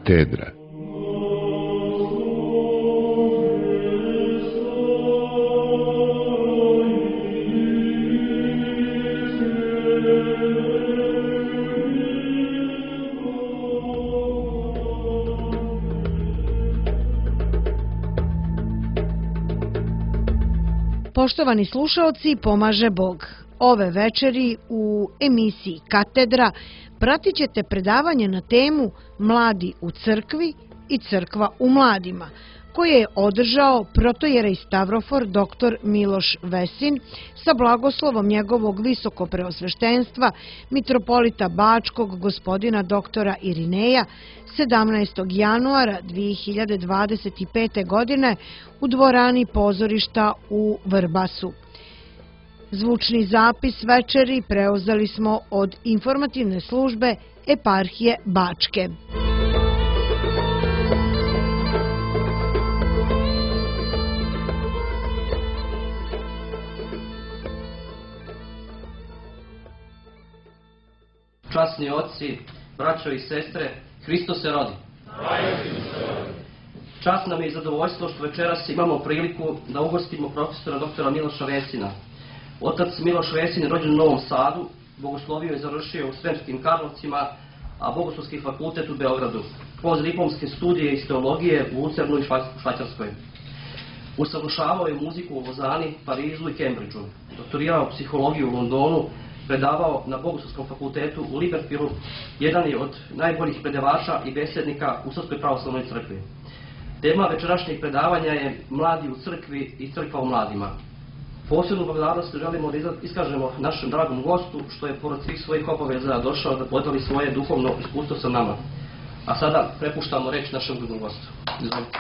Katedra. Poštovani slušaoci, pomaže Bog. Ove večeri u emisiji Katedra pratit ćete predavanje na temu Mladi u crkvi i crkva u mladima, koje je održao protojerej Stavrofor dr. Miloš Vesin sa blagoslovom njegovog visokopreosveštenstva mitropolita Bačkog gospodina doktora Irineja 17. januara 2025. godine u dvorani pozorišta u Vrbasu. Zvučni zapis večeri preuzeli smo od informativne službe Eparhije Bačke. Časni oci, braćo i sestre, Hristos se rodi. Čast nam je i zadovoljstvo što večeras imamo priliku da ugostimo profesora doktora Miloša Vesina. Otac Miloš Vesin je rođen u Novom Sadu, bogoslovio je završio u Sremskim Karlovcima, a Bogoslovski fakultet u Beogradu, postdiplomske studije iz teologije u Lucernu i Švajcarskoj. Usavršavao je muziku u Lozani, Parizu i Cambridgeu, doktorirao psihologiju u Londonu, predavao na Bogoslovskom fakultetu u Liverpoolu, jedan je od najboljih predavača i besednika u Srpskoj pravoslavnoj crkvi. Tema večerašnjeg predavanja je Mladi u crkvi i crkva u mladima. Posebnu благодарnost želimo da iskažemo našem dragom gostu, što je pored svih svojih obaveza došao da podeli svoje duhovno iskustvo sa nama. A sada prepuštamo reč našem drugom gostu. Izvolite.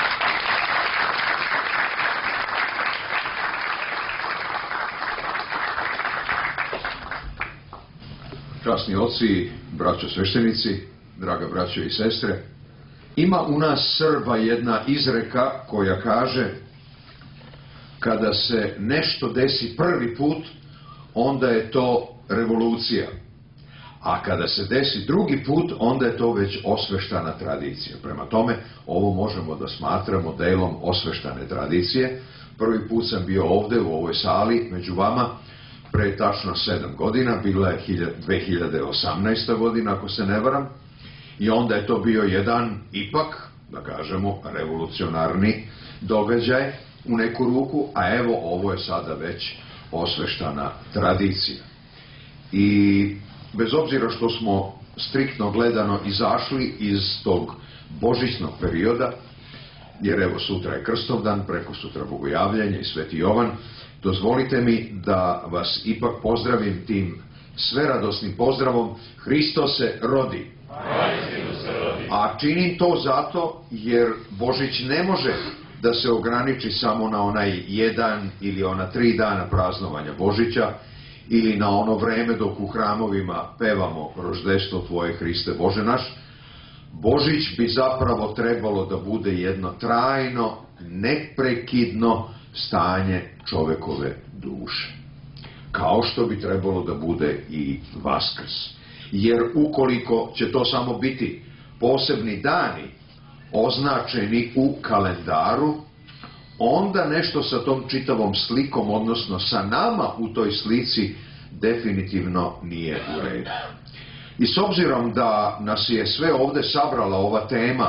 Časni oci, braćo sveštenici, draga braćo i sestre, ima u nas Srba jedna izreka koja kaže: kada se nešto desi prvi put, onda je to revolucija, a kada se desi drugi put, onda je to već osveštana tradicija. Prema tome, ovo možemo da smatramo delom osveštane tradicije. Prvi put sam bio ovde u ovoj sali među vama pre tačno 7 godina, bila je 2018. godina, ako se ne varam, i onda je to bio jedan, ipak, da kažemo, revolucionarni događaj u neku ruku, a evo, ovo je sada već osveštana tradicija. I bez obzira što smo striktno gledano izašli iz tog božićnog perioda, jer evo sutra je Krstovdan, preko sutra Bogojavljanje i Sveti Jovan, dozvolite mi da vas ipak pozdravim tim sveradosnim pozdravom: Hristos se rodi. A činim to zato jer Božić ne može da se ograniči samo na onaj 1 ili ona 3 dana praznovanja Božića ili na ono vreme dok u hramovima pevamo Roždestvo Tvoje, Hriste Bože naš. Božić bi zapravo trebalo da bude jedno trajno, neprekidno stanje čovekove duše. Kao što bi trebalo da bude i Vaskrs. Jer ukoliko će to samo biti posebni dani označeni u kalendaru, onda nešto sa tom čitavom slikom, odnosno sa nama u toj slici, definitivno nije u redu. I s obzirom da nas je sve ovde sabrala ova tema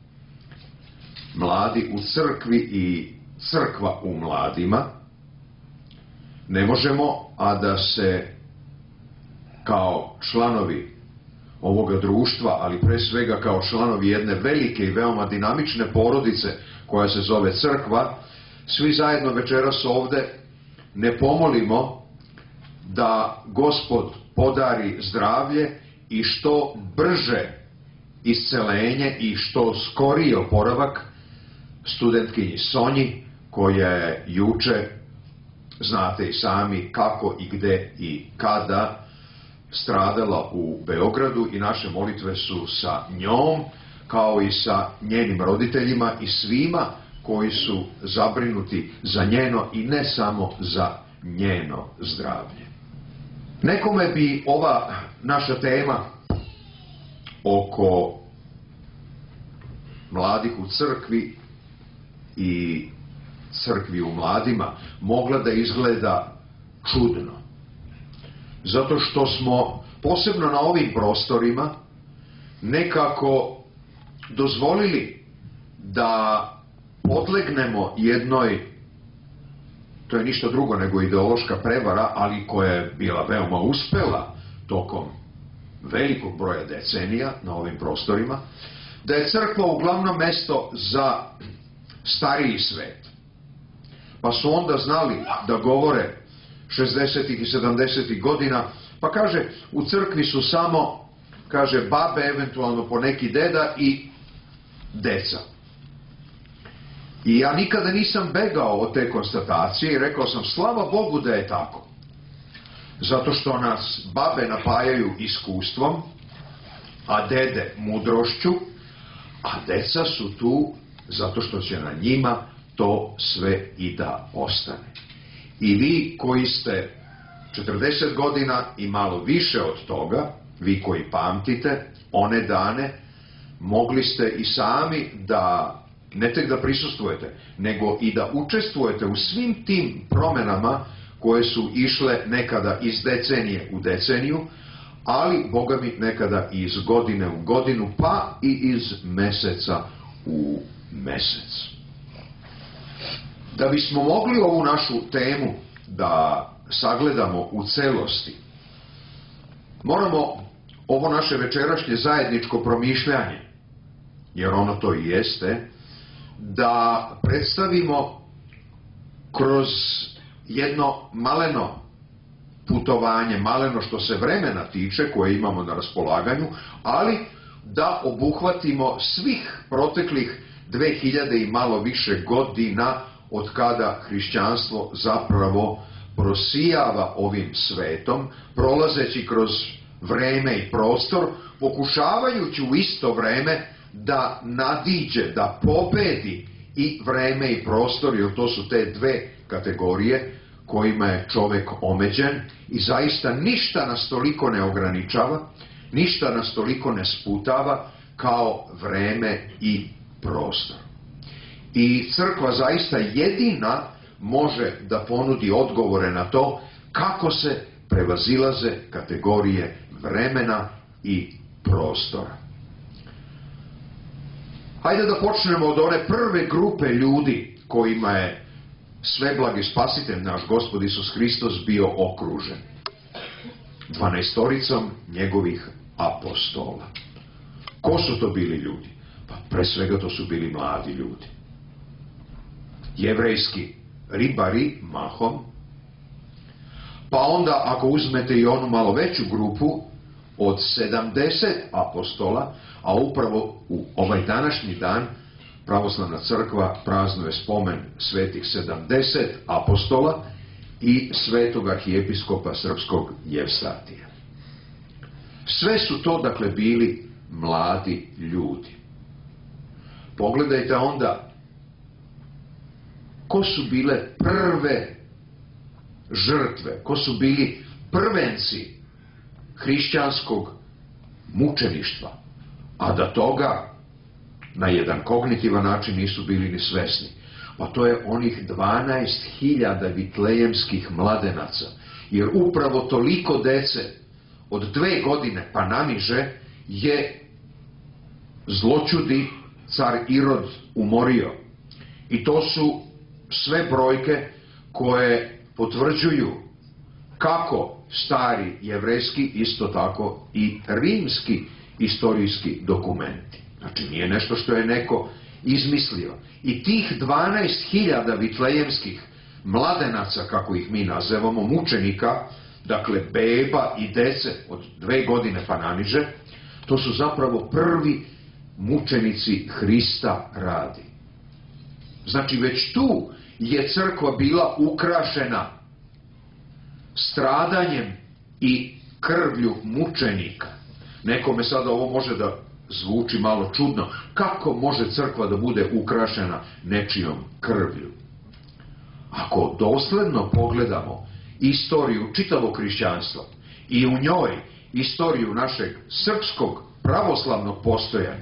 Mladi u crkvi i crkva u mladima, ne možemo a da se kao članovi ovoga društva, ali pre svega kao članovi jedne velike i veoma dinamične porodice koja se zove crkva, svi zajedno večeras ovde ne pomolimo da Gospod podari zdravlje i što brže iscelenje i što skoriji oporavak studentkinji Sonji, koja je juče, znate i sami kako i gde i kada, stradala u Beogradu, i naše molitve su sa njom, kao i sa njenim roditeljima i svima koji su zabrinuti za njeno i ne samo za njeno zdravlje. Nekome bi ova naša tema oko mladih u crkvi i crkvi u mladima mogla da izgleda čudno. Zato što smo, posebno na ovim prostorima, nekako dozvolili da podlegnemo jednoj, to je ništa drugo nego ideološka prevara, ali koja je bila veoma uspela tokom velikog broja decenija na ovim prostorima, da je crkva uglavnom mesto za stariji svet. Pa su onda znali da govore 60. i 70. godina, pa kaže, u crkvi su samo, kaže, babe, eventualno po neki deda i deca. I ja nikada nisam begao od te konstatacije i rekao sam, slava Bogu da je tako. Zato što nas babe napajaju iskustvom, a dede mudrošću, a deca su tu zato što će na njima to sve i da ostane. I vi koji ste 40 godina i malo više od toga, vi koji pamtite one dane, mogli ste i sami da, ne tek da prisustvujete, nego i da učestvujete u svim tim promenama koje su išle nekada iz decenije u deceniju, ali, Boga mi, nekada iz godine u godinu, pa i iz meseca u mesec. Da bismo mogli ovu našu temu da sagledamo u celosti, moramo ovo naše večerašnje zajedničko promišljanje, jer ono to i jeste, da predstavimo kroz jedno maleno putovanje, maleno što se vremena tiče koje imamo na raspolaganju, ali da obuhvatimo svih proteklih 2000 i malo više godina od kada hrišćanstvo zapravo prosijava ovim svetom, prolazeći kroz vreme i prostor, pokušavajući u isto vreme da nadiđe, da pobedi i vreme i prostor, jer to su te dve kategorije kojima je čovek omeđen i zaista ništa nas toliko ne ograničava, ništa nas toliko ne sputava kao vreme i prostor. I crkva zaista jedina može da ponudi odgovore na to kako se prevazilaze kategorije vremena i prostora. Hajde da počnemo od one prve grupe ljudi kojima je sveblagi spasitelj naš Gospod Isus Hristos bio okružen. 12 njegovih apostola. Ko su to bili ljudi? Pa pre svega to su bili mladi ljudi. Jevrejski ribari mahom, pa onda ako uzmete i onu malo veću grupu od 70 apostola, a upravo u ovaj današnji dan Pravoslavna crkva praznuje spomen svetih 70 apostola i svetog arhijepiskopa srpskog Jevstatija. Sve su to, dakle, bili mladi ljudi. Pogledajte onda ko su bile prve žrtve, ko su bili prvenci hrišćanskog mučeništva, a da toga na jedan kognitivan način nisu bili ni svesni. Pa to je onih 12.000 vitlejemskih mladenaca, jer upravo toliko dece od 2 godine pa naniže je zloćudi car Irod umorio. I to su sve brojke koje potvrđuju kako stari jevrejski, isto tako i rimski istorijski dokumenti. Znači, nije nešto što je neko izmislio. I tih 12.000 vitlejemskih mladenaca, kako ih mi nazivamo, mučenika, dakle beba i dece od 2 godine pa naniže, to su zapravo prvi mučenici Hrista radi. Znači, već tu je crkva bila ukrašena stradanjem i krvlju mučenika. Nekome sada ovo može da zvuči malo čudno. Kako može crkva da bude ukrašena nečijom krvlju? Ako dosledno pogledamo istoriju čitavog hrišćanstva i u njoj istoriju našeg srpskog pravoslavnog postojanja,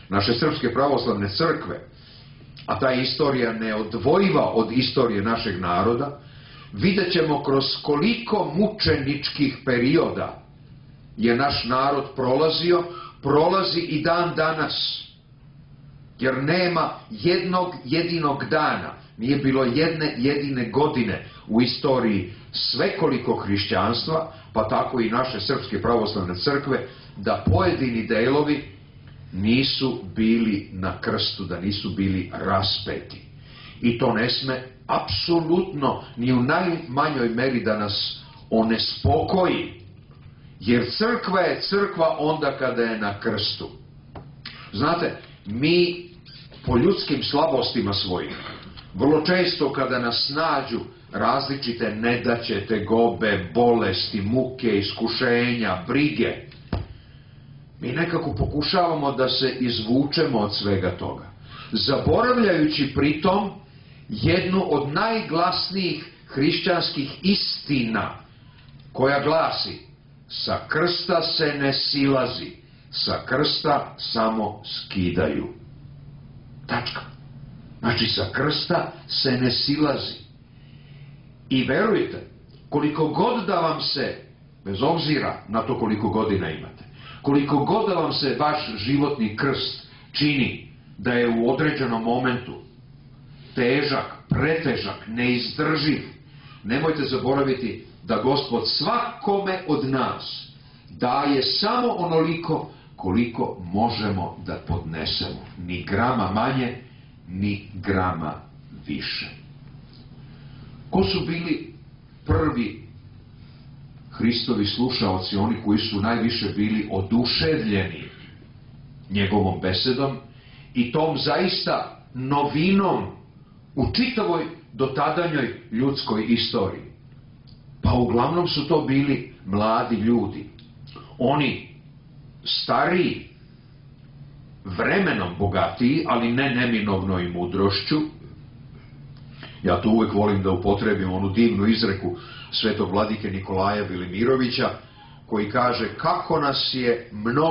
naše Srpske pravoslavne crkve, a ta istorija neodvojiva od istorije našeg naroda, vidjet ćemo kroz koliko mučeničkih perioda je naš narod prolazi i dan danas. Jer nema jednog jedinog dana, nije bilo jedne jedine godine u istoriji svekolikog hrišćanstva, pa tako i naše Srpske pravoslavne crkve, da pojedini delovi nisu bili na krstu, da nisu bili raspeti. I to ne sme apsolutno ni u najmanjoj meri da nas onespokoji, jer crkva je crkva onda kada je na krstu. Znate, mi po ljudskim slabostima svojim, vrlo često kada nas nađu različite nedaće, tegobe, bolesti, muke, iskušenja, brige, mi nekako pokušavamo da se izvučemo od svega toga, zaboravljajući pritom jednu od najglasnijih hrišćanskih istina, koja glasi: sa krsta se ne silazi, sa krsta samo skidaju. Tačka. Znači, sa krsta se ne silazi. I verujte, koliko god da vam se, bez obzira na to koliko godina imate, koliko god da vam se vaš životni krst čini da je u određenom momentu težak, pretežak, neizdrživ, nemojte zaboraviti da Gospod svakome od nas daje samo onoliko koliko možemo da podnesemo. Ni grama manje, ni grama više. Ko su bili prvi Hristovi slušaoci, oni koji su najviše bili oduševljeni njegovom besedom i tom zaista novinom u čitavoj dotadanjoj ljudskoj istoriji? Pa uglavnom su to bili mladi ljudi. Oni stariji, vremenom bogatiji, ali ne neminovno i mudrošću. Ja tu uvek volim da upotrebim onu divnu izreku svetog vladike Nikolaja Velimirovića, koji kaže: kako nas je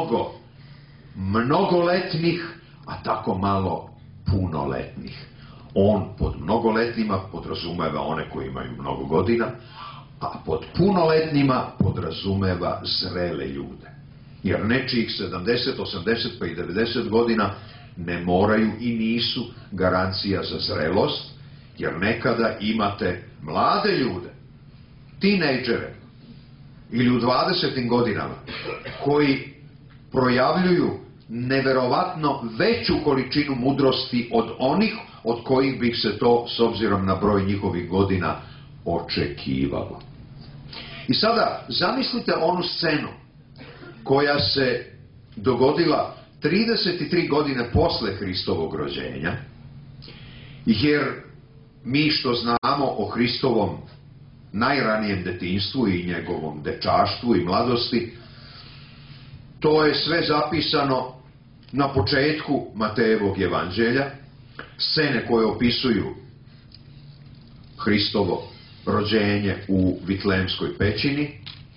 mnogoletnih, a tako malo punoletnih. On pod mnogoletnima podrazumeva one koji imaju mnogo godina, a pod punoletnima podrazumeva zrele ljude. Jer nečijih 70, 80 pa i 90 godina ne moraju i nisu garancija za zrelost, jer nekada imate mlade ljude, tinejdžere ili u 20. godinama, koji projavljuju neverovatno veću količinu mudrosti od onih od kojih bi se to, s obzirom na broj njihovih godina, očekivalo. I sada zamislite onu scenu koja se dogodila 33 godine posle Hristovog rođenja, jer mi što znamo o Hristovom najranijem detinjstvu i njegovom dečaštvu i mladosti, to je sve zapisano na početku Matejevog evanđelja, scene koje opisuju Hristovo rođenje u Vitlemskoj pećini,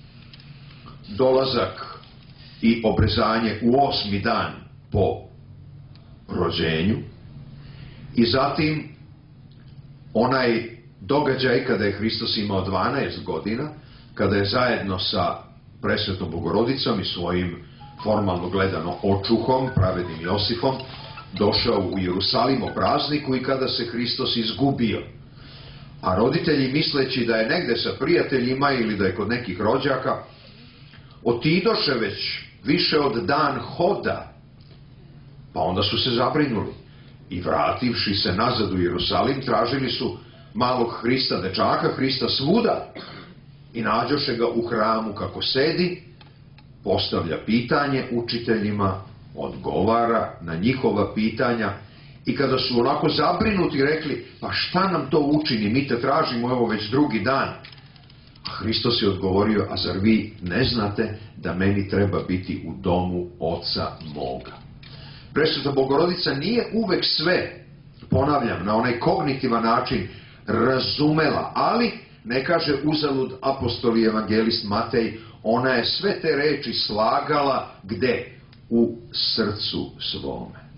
dolazak i obrezanje u 8. dan po rođenju i zatim onaj događaj kada je Hristos imao 12 godina, kada je zajedno sa Presvetom Bogorodicom i svojim formalno gledano očuhom, pravednim Josifom, došao u Jerusalim o prazniku i kada se Hristos izgubio. A roditelji, misleći da je negde sa prijateljima ili da je kod nekih rođaka, otidoše već više od dan hoda, pa onda su se zabrinuli i vrativši se nazad u Jerusalim tražili su malog Hrista, dečaka Hrista svuda i nađoše ga u hramu kako sedi, postavlja pitanje učiteljima, odgovara na njihova pitanja i kada su onako zabrinuti rekli: pa šta nam to učini, mi te tražimo evo već drugi dan. A Hristos je odgovorio: a zar vi ne znate da meni treba biti u domu Oca moga? Presveta Bogorodica nije uvek sve, ponavljam, na onaj kognitivan način razumela, ali ne kaže uzalud apostol i evangelist Matej, ona je sve te reči slagala gde? U srcu svome.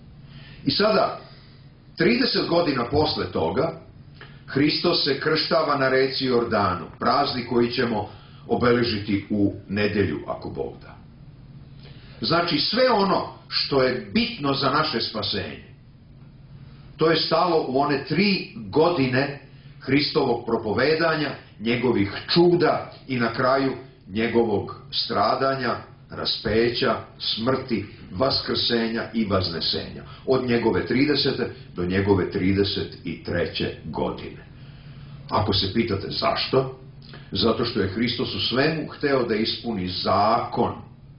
I sada, 30 godina posle toga, Hristos se krštava na reci Jordanu, praznik koji ćemo obeležiti u nedjelju, ako Bog da. Znači, sve ono što je bitno za naše spasenje, to je stalo u one 3 godine Hristovog propovedanja, njegovih čuda i na kraju njegovog stradanja, raspeća, smrti, vaskrsenja i vaznesenja. Od njegove 30. do njegove 33. godine. Ako se pitate zašto, zato što je Hristos u svemu hteo da ispuni zakon.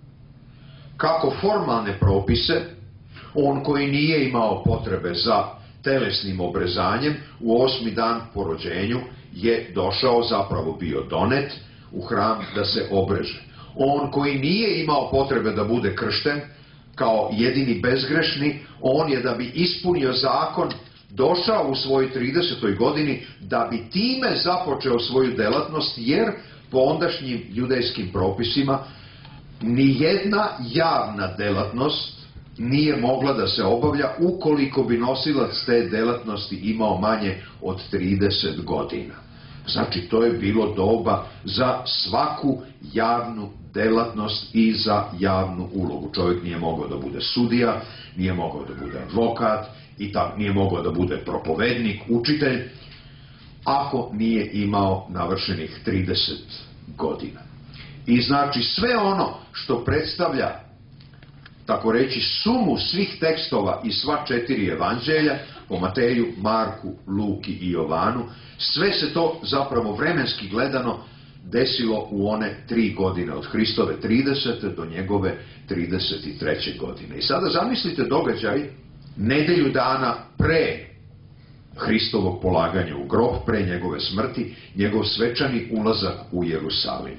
Kako formalne propise, on koji nije imao potrebe za telesnim obrezanjem, u 8. dan po rođenju je došao, zapravo bio donet u hram da se obreže. On koji nije imao potrebe da bude kršten, kao jedini bezgrešni, on je da bi ispunio zakon došao u svojoj 30. godini da bi time započeo svoju delatnost, jer po ondašnjim judejskim propisima nijedna javna delatnost nije mogla da se obavlja ukoliko bi nosilac te delatnosti imao manje od 30 godina. Znači, to je bilo doba za svaku javnu delatnost i za javnu ulogu. Čovjek nije mogao da bude sudija, nije mogao da bude advokat, i tako nije mogao da bude propovednik, učitelj, ako nije imao navršenih 30 godina. I znači, sve ono što predstavlja, tako reći, sumu svih tekstova i sva 4 evanđelja, po Mateju, Marku, Luki i Jovanu, sve se to zapravo vremenski gledano desilo u one 3 godine, od Hristove 30. do njegove 33. godine. I sada zamislite događaj nedelju dana pre Hristovog polaganja u grob, pre njegove smrti, njegov svečani ulazak u Jerusalim.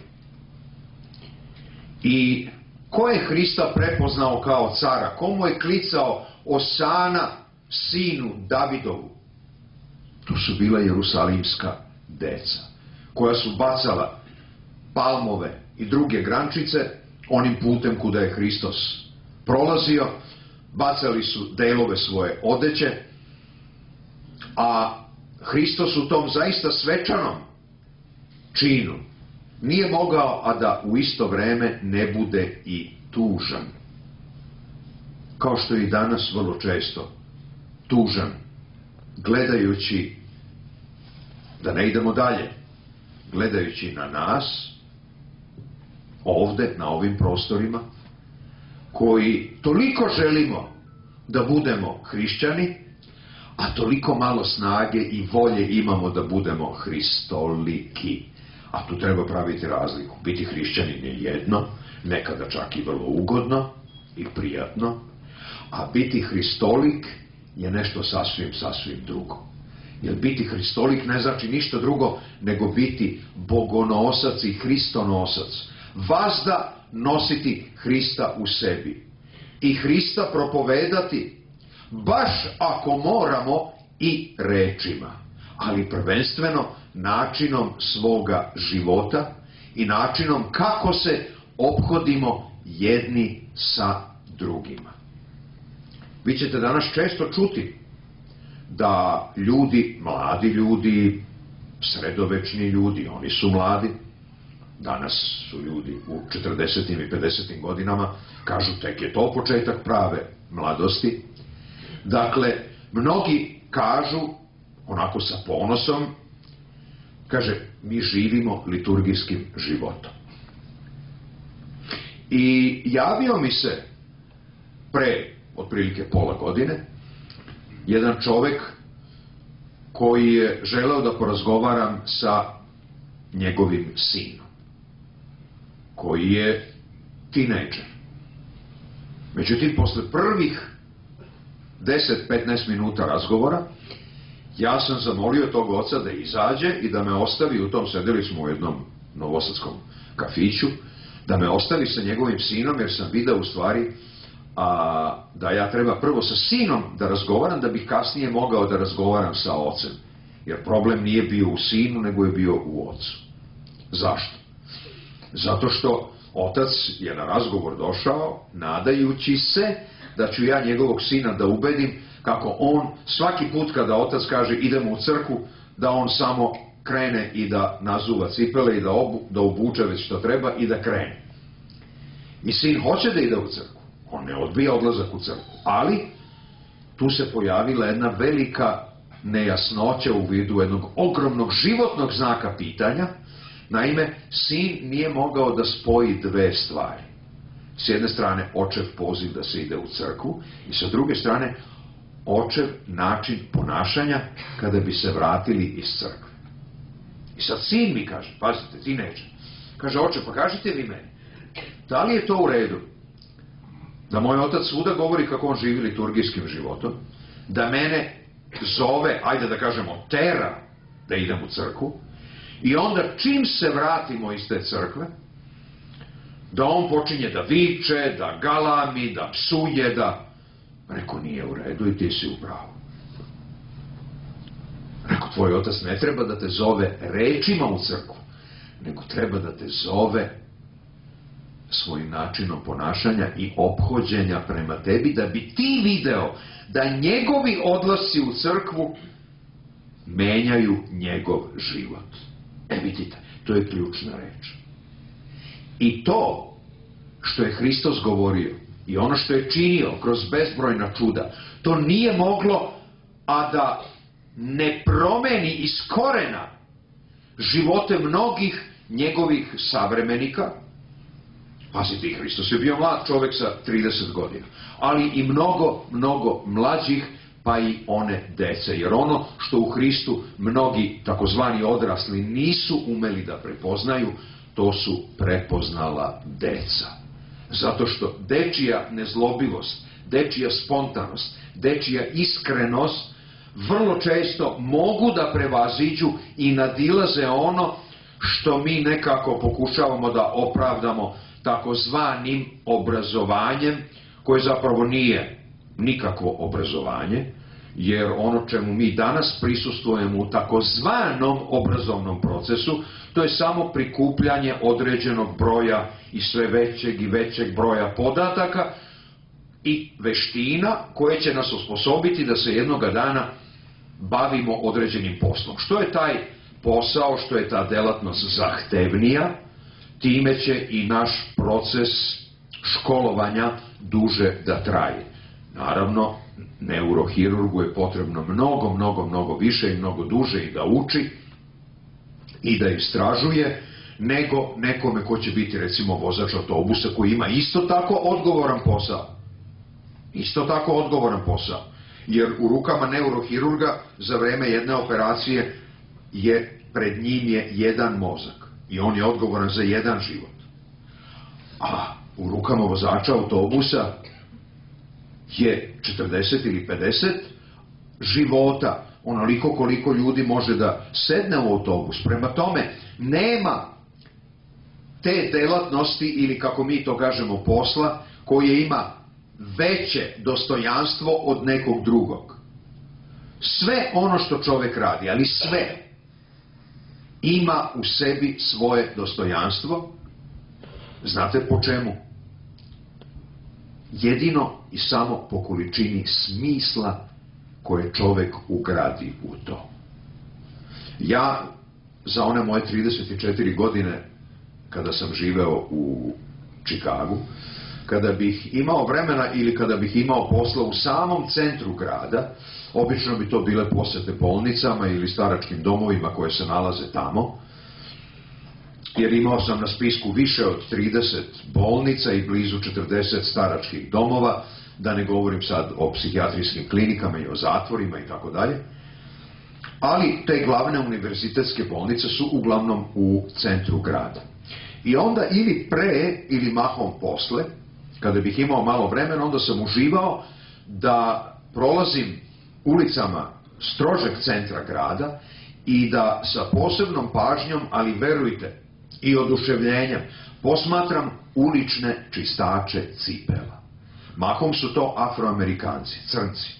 I ko je Hrista prepoznao kao cara? Komu je klicao Osana, sinu Davidovu? To su bila jerusalimska deca, koja su bacala palmove i druge grančice onim putem kuda je Hristos prolazio, bacali su delove svoje odeće, a Hristos u tom zaista svečanom činu nije mogao, a da u isto vreme ne bude i tužan. Kao što je i danas vrlo često tužan, gledajući, da ne idemo dalje, gledajući na nas, ovde, na ovim prostorima, koji toliko želimo da budemo hrišćani, a toliko malo snage i volje imamo da budemo hristoliki. A tu treba praviti razliku. Biti hrišćanin je jedno, nekada čak i vrlo ugodno i prijatno, a biti hristolik je nešto sasvim drugo. Jer biti hristolik ne znači ništa drugo nego biti bogonosac i hristonosac. Vazda nositi Hrista u sebi. I Hrista propovedati, baš ako moramo, i rečima. Ali prvenstveno načinom svoga života i načinom kako se ophodimo jedni sa drugima. Vi ćete danas često čuti da ljudi, mladi ljudi, sredovečni ljudi, oni su mladi, danas su ljudi u 40. i 50. godinama, kažu tek je to početak prave mladosti. Dakle, mnogi kažu, onako sa ponosom, kaže, mi živimo liturgijskim životom. I javio mi se pre otprilike pola godine jedan čovek koji je želeo da porazgovaram sa njegovim sinom, koji je tinejdžer. Međutim, posle prvih 10-15 minuta razgovora, ja sam zamolio tog oca da izađe i da me ostavi, u tom sedeli smo u jednom novosadskom kafiću, da me ostavi sa njegovim sinom, jer sam video u stvari da ja treba prvo sa sinom da razgovaram, da bih kasnije mogao da razgovaram sa ocem. Jer problem nije bio u sinu, nego je bio u ocu. Zašto? Zato što otac je na razgovor došao nadajući se da ću ja njegovog sina da ubedim kako on svaki put kada otac kaže idemo u crkvu, da on samo krene i da nazuva cipele i da obuče već što treba i da krene. I sin hoće da ide u crkvu. On ne odbija odlazak u crkvu. Ali tu se pojavila jedna velika nejasnoća u vidu jednog ogromnog životnog znaka pitanja. Naime, sin nije mogao da spoji dve stvari. S jedne strane, očev poziv da se ide u crkvu i sa druge strane, očev način ponašanja kada bi se vratili iz crkve. I sad sin mi kaže, pazite, ti neće. Kaže, oče, pa kažite vi meni, da li je to u redu da moj otac svuda govori kako on živi liturgijskim životom, da mene zove, ajde da kažemo, tera da idem u crkvu, i onda čim se vratimo iz te crkve, da on počinje da viče, da galami, da psuje, da... Rekao, nije u redu i ti si u pravu. Rekao, tvoj otac ne treba da te zove rečima u crkvu, nego treba da te zove svojim načinom ponašanja i ophođenja prema tebi, da bi ti video da njegovi odlasci u crkvu menjaju njegov život. Vidite, to je ključna reč. I to što je Hristos govorio i ono što je činio kroz bezbrojna čuda, to nije moglo a da ne promeni iz korena živote mnogih njegovih savremenika. Pazite, i Hristos je bio mlad čovjek sa 30 godina, ali i mnogo mlađih, pa i one dece. Jer ono što u Hristu mnogi takozvani odrasli nisu umeli da prepoznaju, to su prepoznala deca. Zato što dečija nezlobivost, dečija spontanost, dečija iskrenost vrlo često mogu da prevaziđu i nadilaze ono što mi nekako pokušavamo da opravdamo takozvanim obrazovanjem, koje zapravo nije nikakvo obrazovanje, jer ono čemu mi danas prisustvujemo u takozvanom obrazovnom procesu, to je samo prikupljanje određenog broja i sve većeg i većeg broja podataka i veština koje će nas osposobiti da se jednoga dana bavimo određenim poslom. Što je taj posao, što je ta delatnost zahtevnija, time će i naš proces školovanja duže da traje. Naravno, neurohirurgu je potrebno mnogo više i mnogo duže i da uči i da istražuje, nego nekome ko će biti recimo vozač autobusa koji ima isto tako odgovoran posao. Isto tako odgovoran posao. Jer u rukama neurohirurga za vreme jedne operacije pred njim je jedan mozak i on je odgovoran za jedan život. A u rukama vozača autobusa je 40 ili 50 života, onoliko koliko ljudi može da sedne u autobus. Prema tome, nema te delatnosti ili, kako mi to kažemo, posla koje ima veće dostojanstvo od nekog drugog. Sve ono što čovjek radi, ali sve, ima u sebi svoje dostojanstvo. Znate po čemu? Jedino i samo po količini smisla koje čovjek ugradi u to. Ja, za one moje 34 godine, kada sam živeo u Čikagu, kada bih imao vremena ili kada bih imao posla u samom centru grada, obično bi to bile posete bolnicama ili staračkim domovima koje se nalaze tamo, jer imao sam na spisku više od 30 bolnica i blizu 40 staračkih domova, da ne govorim sad o psihijatrijskim klinikama i o zatvorima i tako dalje. Ali te glavne univerzitetske bolnice su uglavnom u centru grada. I onda ili pre ili mahom posle, kada bih imao malo vremena, onda sam uživao da prolazim ulicama strožeg centra grada i da sa posebnom pažnjom, ali verujte, i oduševljenjem, posmatram ulične čistače cipela. Mahom su to Afroamerikanci, crnci.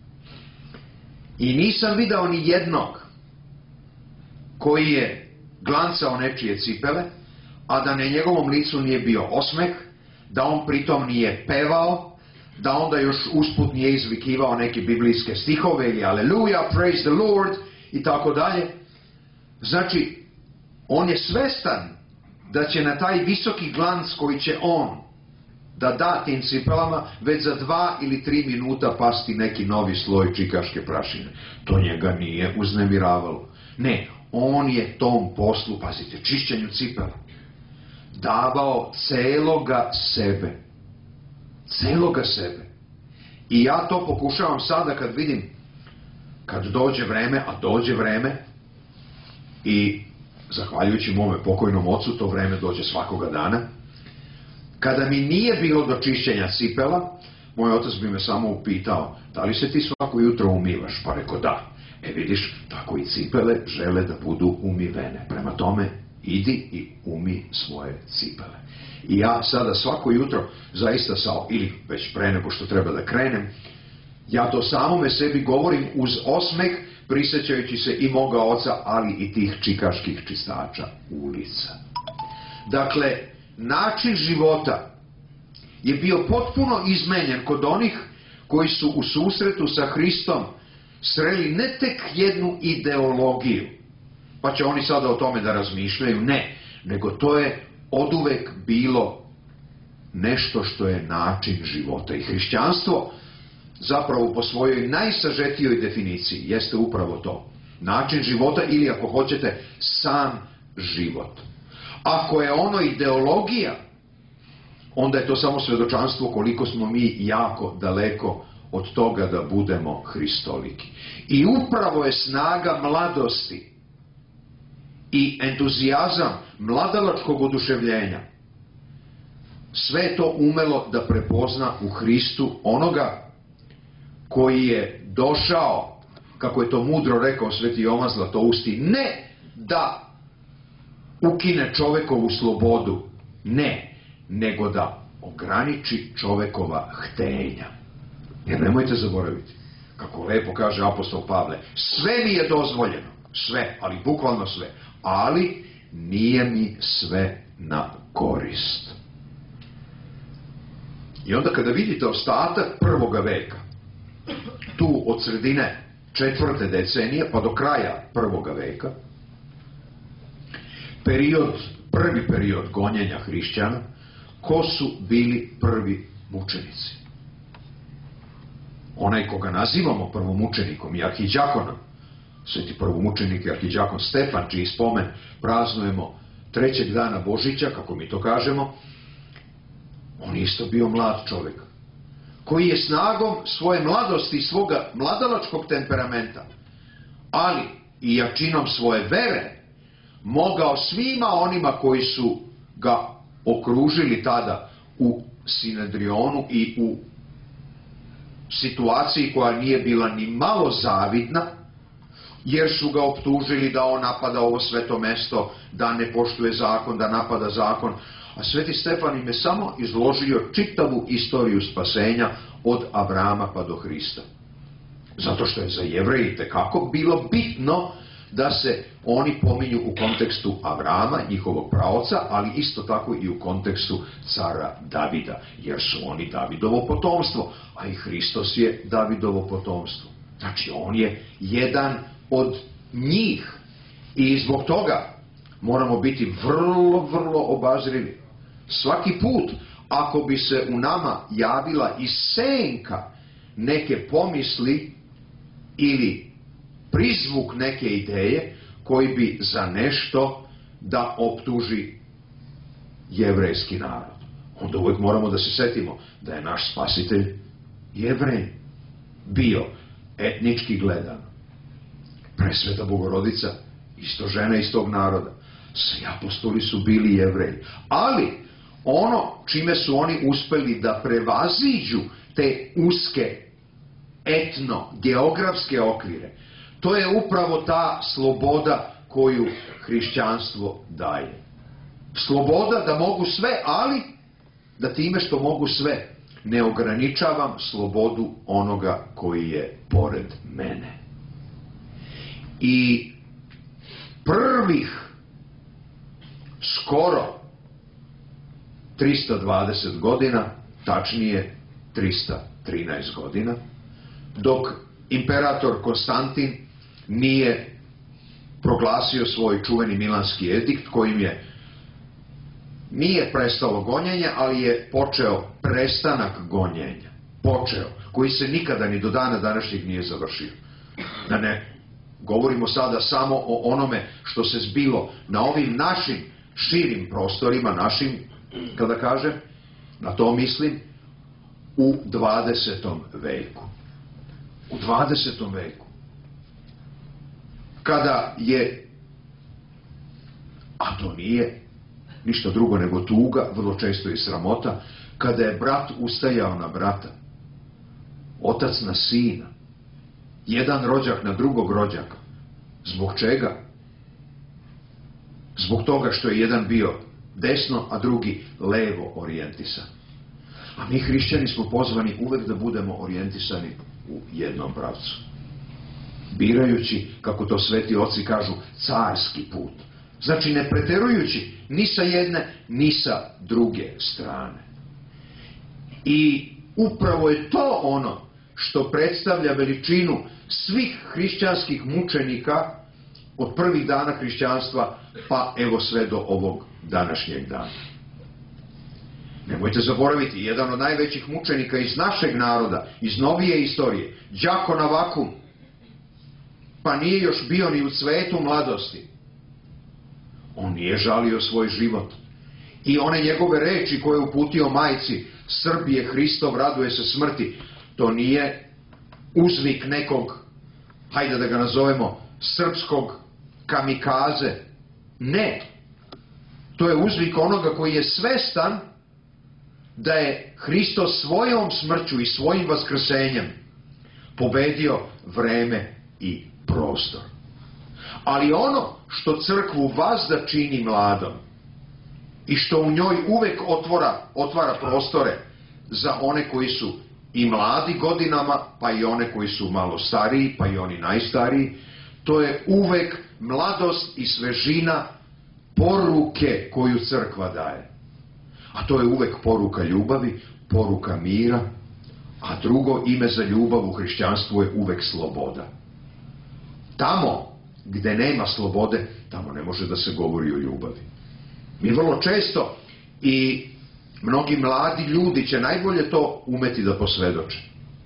I nisam video ni jednog koji je glancao nečije cipele, a da na njegovom licu nije bio osmeh, da on pritom nije pevao, da onda još usput nije izvikivao neke biblijske stihove ili aleluja, praise the Lord i tako dalje. Znači, on je svestan da će na taj visoki glans koji će on da tim cipelama već za 2 ili 3 minuta pasti neki novi sloj čikaške prašine. To njega nije uznemiravalo. Ne, on je tom poslu, pazite, čišćenju cipela, davao celoga sebe. Celoga sebe. I ja to pokušavam sada kad vidim, kad dođe vreme, a dođe vreme, i zahvaljujući mome pokojnom ocu, to vreme dođe svakoga dana, kada mi nije bilo do čišćenja cipela, moj otac bi me samo upitao, da li se ti svako jutro umivaš? Pa rekao da. Vidiš, tako i cipele žele da budu umivene. Prema tome, idi i umi svoje cipele. I ja sada svako jutro, zaista ili već pre nego što treba da krenem, ja to samome sebi govorim uz osmeh, prisjećajući se i moga oca, ali i tih čikaških čistača ulica. Dakle, način života je bio potpuno izmenjen kod onih koji su u susretu sa Hristom sreli ne tek jednu ideologiju, pa će oni sada o tome da razmišljaju, ne, nego to je oduvek bilo nešto što je način života. I hrišćanstvo zapravo po svojoj najsažetijoj definiciji jeste upravo to. Način života ili, ako hoćete, sam život. Ako je ono ideologija, onda je to samo svedočanstvo koliko smo mi jako daleko od toga da budemo hristoliki. I upravo je snaga mladosti i entuzijazam mladalačkog oduševljenja sve to umelo da prepozna u Hristu onoga koji je došao, kako je to mudro rekao Sveti Jovan Zlatousti, ne da ukine čovekovu slobodu, ne, nego da ograniči čovekova htenja. Jer nemojte zaboraviti, kako lepo kaže apostol Pavle, sve mi je dozvoljeno, sve, ali bukvalno sve, ali nije mi sve na korist. I onda kada vidite ostatak 1. veka, tu od sredine 4. decenije pa do kraja 1. veka, prvi period gonjenja hrišćana, ko su bili prvi mučenici? Onaj koga nazivamo prvomučenikom i arhidjakonom, sveti prvomučenik i arhidjakon Stefan, čiji spomen praznujemo 3. dana Božića, kako mi to kažemo, on je isto bio mlad čovjek, koji je snagom svoje mladosti i svoga mladalačkog temperamenta, ali i jačinom svoje vere, mogao svima onima koji su ga okružili tada u Sinedrionu i u situaciji koja nije bila ni malo zavidna, jer su ga optužili da on napada ovo sveto mesto, da ne poštuje zakon, da napada zakon. A sveti Stefan im je samo izložio čitavu istoriju spasenja od Avrama pa do Hrista. Zato što je za Jevreje itekako bilo bitno da se oni pominju u kontekstu Avrama, njihovog praoca, ali isto tako i u kontekstu cara Davida, jer su oni Davidovo potomstvo, a i Hristos je Davidovo potomstvo. Znači, on je jedan od njih. I zbog toga moramo biti vrlo, vrlo obazrivi. Svaki put, ako bi se u nama javila i senka neke pomisli ili prizvuk neke ideje koji bi za nešto da optuži jevrejski narod, onda uvijek moramo da se setimo da je naš spasitelj Jevrej bio, etnički gledan. Presveta Bogorodica, isto žena iz tog naroda. Svi apostoli su bili Jevreji. Ali ono čime su oni uspeli da prevaziđu te uske etno-geografske okvire, to je upravo ta sloboda koju hrišćanstvo daje. Sloboda da mogu sve, ali da time što mogu sve ne ograničavam slobodu onoga koji je pored mene. I prvih skoro 320 godina, tačnije 313 godina, dok imperator Konstantin nije proglasio svoj čuveni Milanski edikt kojim nije prestalo gonjenje, ali je počeo prestanak gonjenja. Koji se nikada ni do dana današnjeg nije završio. Da ne govorimo sada samo o onome što se zbilo na ovim našim širim prostorima, našim, kada kažem, na to mislim, u 20. veku. U 20. veku. Kada je, a to nije ništa drugo nego tuga, vrlo često i sramota, kada je brat ustajao na brata, otac na sina, jedan rođak na drugog rođaka. Zbog čega? Zbog toga što je jedan bio desno, a drugi levo orijentisan. A mi hrišćani smo pozvani uvek da budemo orijentisani u jednom pravcu. Birajući, kako to sveti oci kažu, carski put. Znači ne preterujući ni sa jedne, ni sa druge strane. I upravo je to ono što predstavlja veličinu svih hrišćanskih mučenika od prvih dana hrišćanstva pa evo sve do ovog današnjeg dana. Nemojte zaboraviti, jedan od najvećih mučenika iz našeg naroda, iz novije istorije, Đako Navakum, pa nije još bio ni u cvetu mladosti. On nije žalio svoj život. I one njegove reči koje je uputio majci, Srb je Hristov, raduje se smrti, to nije uzvik nekog, hajde da ga nazovemo, srpskog kamikaze. Ne. To je uzvik onoga koji je svestan da je Hristos svojom smrću i svojim vaskrsenjem pobedio vreme i prostor. Ali ono što crkvu vazda čini mladom i što u njoj uvek otvara prostore za one koji su i mladi godinama, pa i one koji su malo stariji, pa i oni najstariji, to je uvek mladost i svežina poruke koju crkva daje. A to je uvek poruka ljubavi, poruka mira, a drugo ime za ljubav u hrišćanstvu je uvek sloboda. Tamo gde nema slobode, tamo ne može da se govori o ljubavi. Mi vrlo često i mnogi mladi ljudi će najbolje to umeti da posvedoče.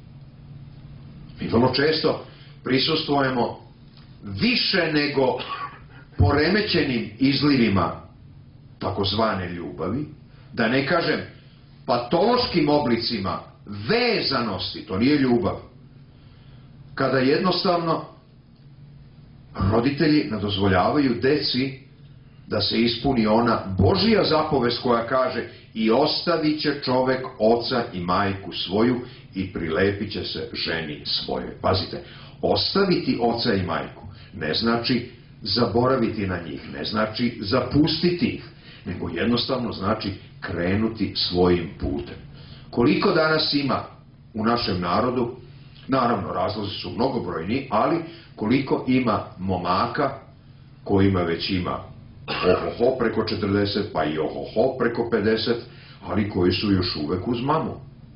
Mi vrlo često prisustvujemo više nego poremećenim izlivima takozvane ljubavi, da ne kažem patološkim oblicima vezanosti, to nije ljubav, kada jednostavno roditelji ne dozvoljavaju deci da se ispuni ona Božija zapovest koja kaže i ostavit će čovek oca i majku svoju i prilepit će se ženi svojoj. Pazite, ostaviti oca i majku ne znači zaboraviti na njih, ne znači zapustiti ih, nego jednostavno znači krenuti svojim putem. Koliko danas ima u našem narodu, naravno razlozi su mnogobrojni, ali koliko ima momaka kojima već ima ohoho preko 40, pa i ohoho preko 50, ali koji su još uvek uz mamu.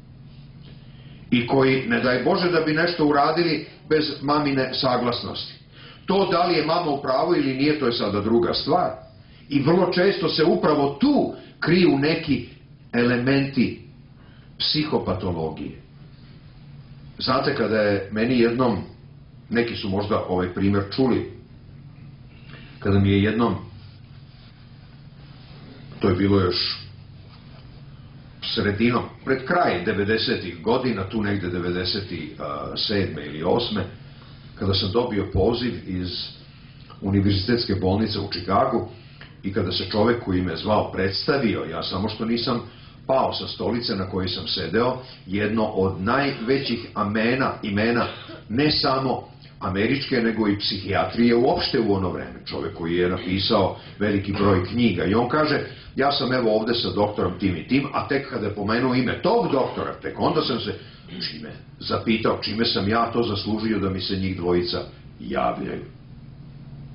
I koji, ne daj Bože da bi nešto uradili bez mamine saglasnosti. To da li je mama u pravu ili nije, to je sada druga stvar. I vrlo često se upravo tu kriju neki elementi psihopatologije. Znate, kada je meni jednom, neki su možda ovaj primjer čuli, kada mi je jednom, to je bilo još sredinom, pred kraj 90-ih godina, tu negde 97. ili 8. kada sam dobio poziv iz univerzitetske bolnice u Čikagu i kada se čovek koji me zvao predstavio, ja samo što nisam pao sa stolice na kojoj sam sedeo, jedno od najvećih imena, ne samo američke, nego i psihijatrije uopšte u ono vreme. Čovek koji je napisao veliki broj knjiga. I on kaže, ja sam evo ovde sa doktorom tim i tim, a tek kada je pomenuo ime tog doktora, tek onda sam se zapitao čime sam ja to zaslužio da mi se njih dvojica javljaju.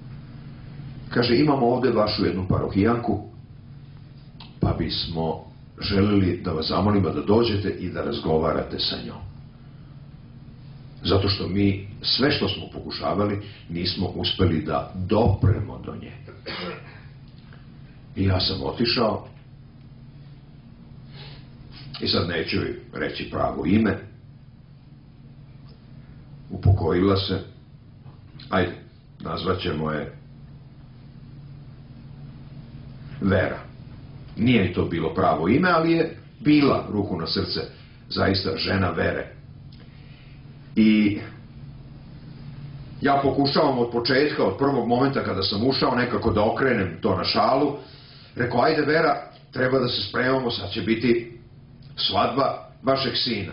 Kaže, imamo ovde vašu jednu parohijanku, pa bismo želeli da vas zamolimo da dođete i da razgovarate sa njom. Zato što mi sve što smo pokušavali nismo uspeli da dopremo do nje. I ja sam otišao i sad neću reći pravo ime. Upokojila se, ajde, nazvat ćemo je Vera. Nije to bilo pravo ime, ali je bila, ruku na srce, zaista žena vere. I ja pokušavam od početka, od prvog momenta kada sam ušao, nekako da okrenem to na šalu. Rekao, ajde Vera, treba da se spremamo, sad će biti svadba vašeg sina.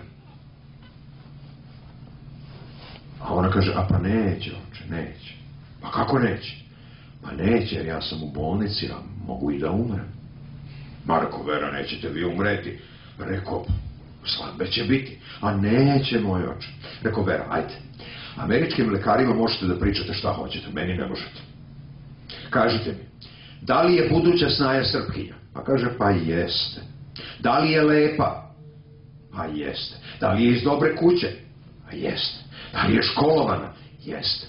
A ona kaže, a pa neće, oče, neće. Pa kako neće? Pa neće, jer ja sam u bolnici, a mogu i da umrem. Ma rekao, Vera, nećete vi umreti. Rekao, svadbe će biti. A neće, moj oče. Rekao, Vera, ajde. Američkim lekarima možete da pričate šta hoćete, meni ne možete. Kažite mi, da li je buduća snaja Srpkinja? Pa kaže, pa jeste. Da li je lepa? Pa jeste. Da li je iz dobre kuće? Pa jeste. Da li je školovana? Jeste.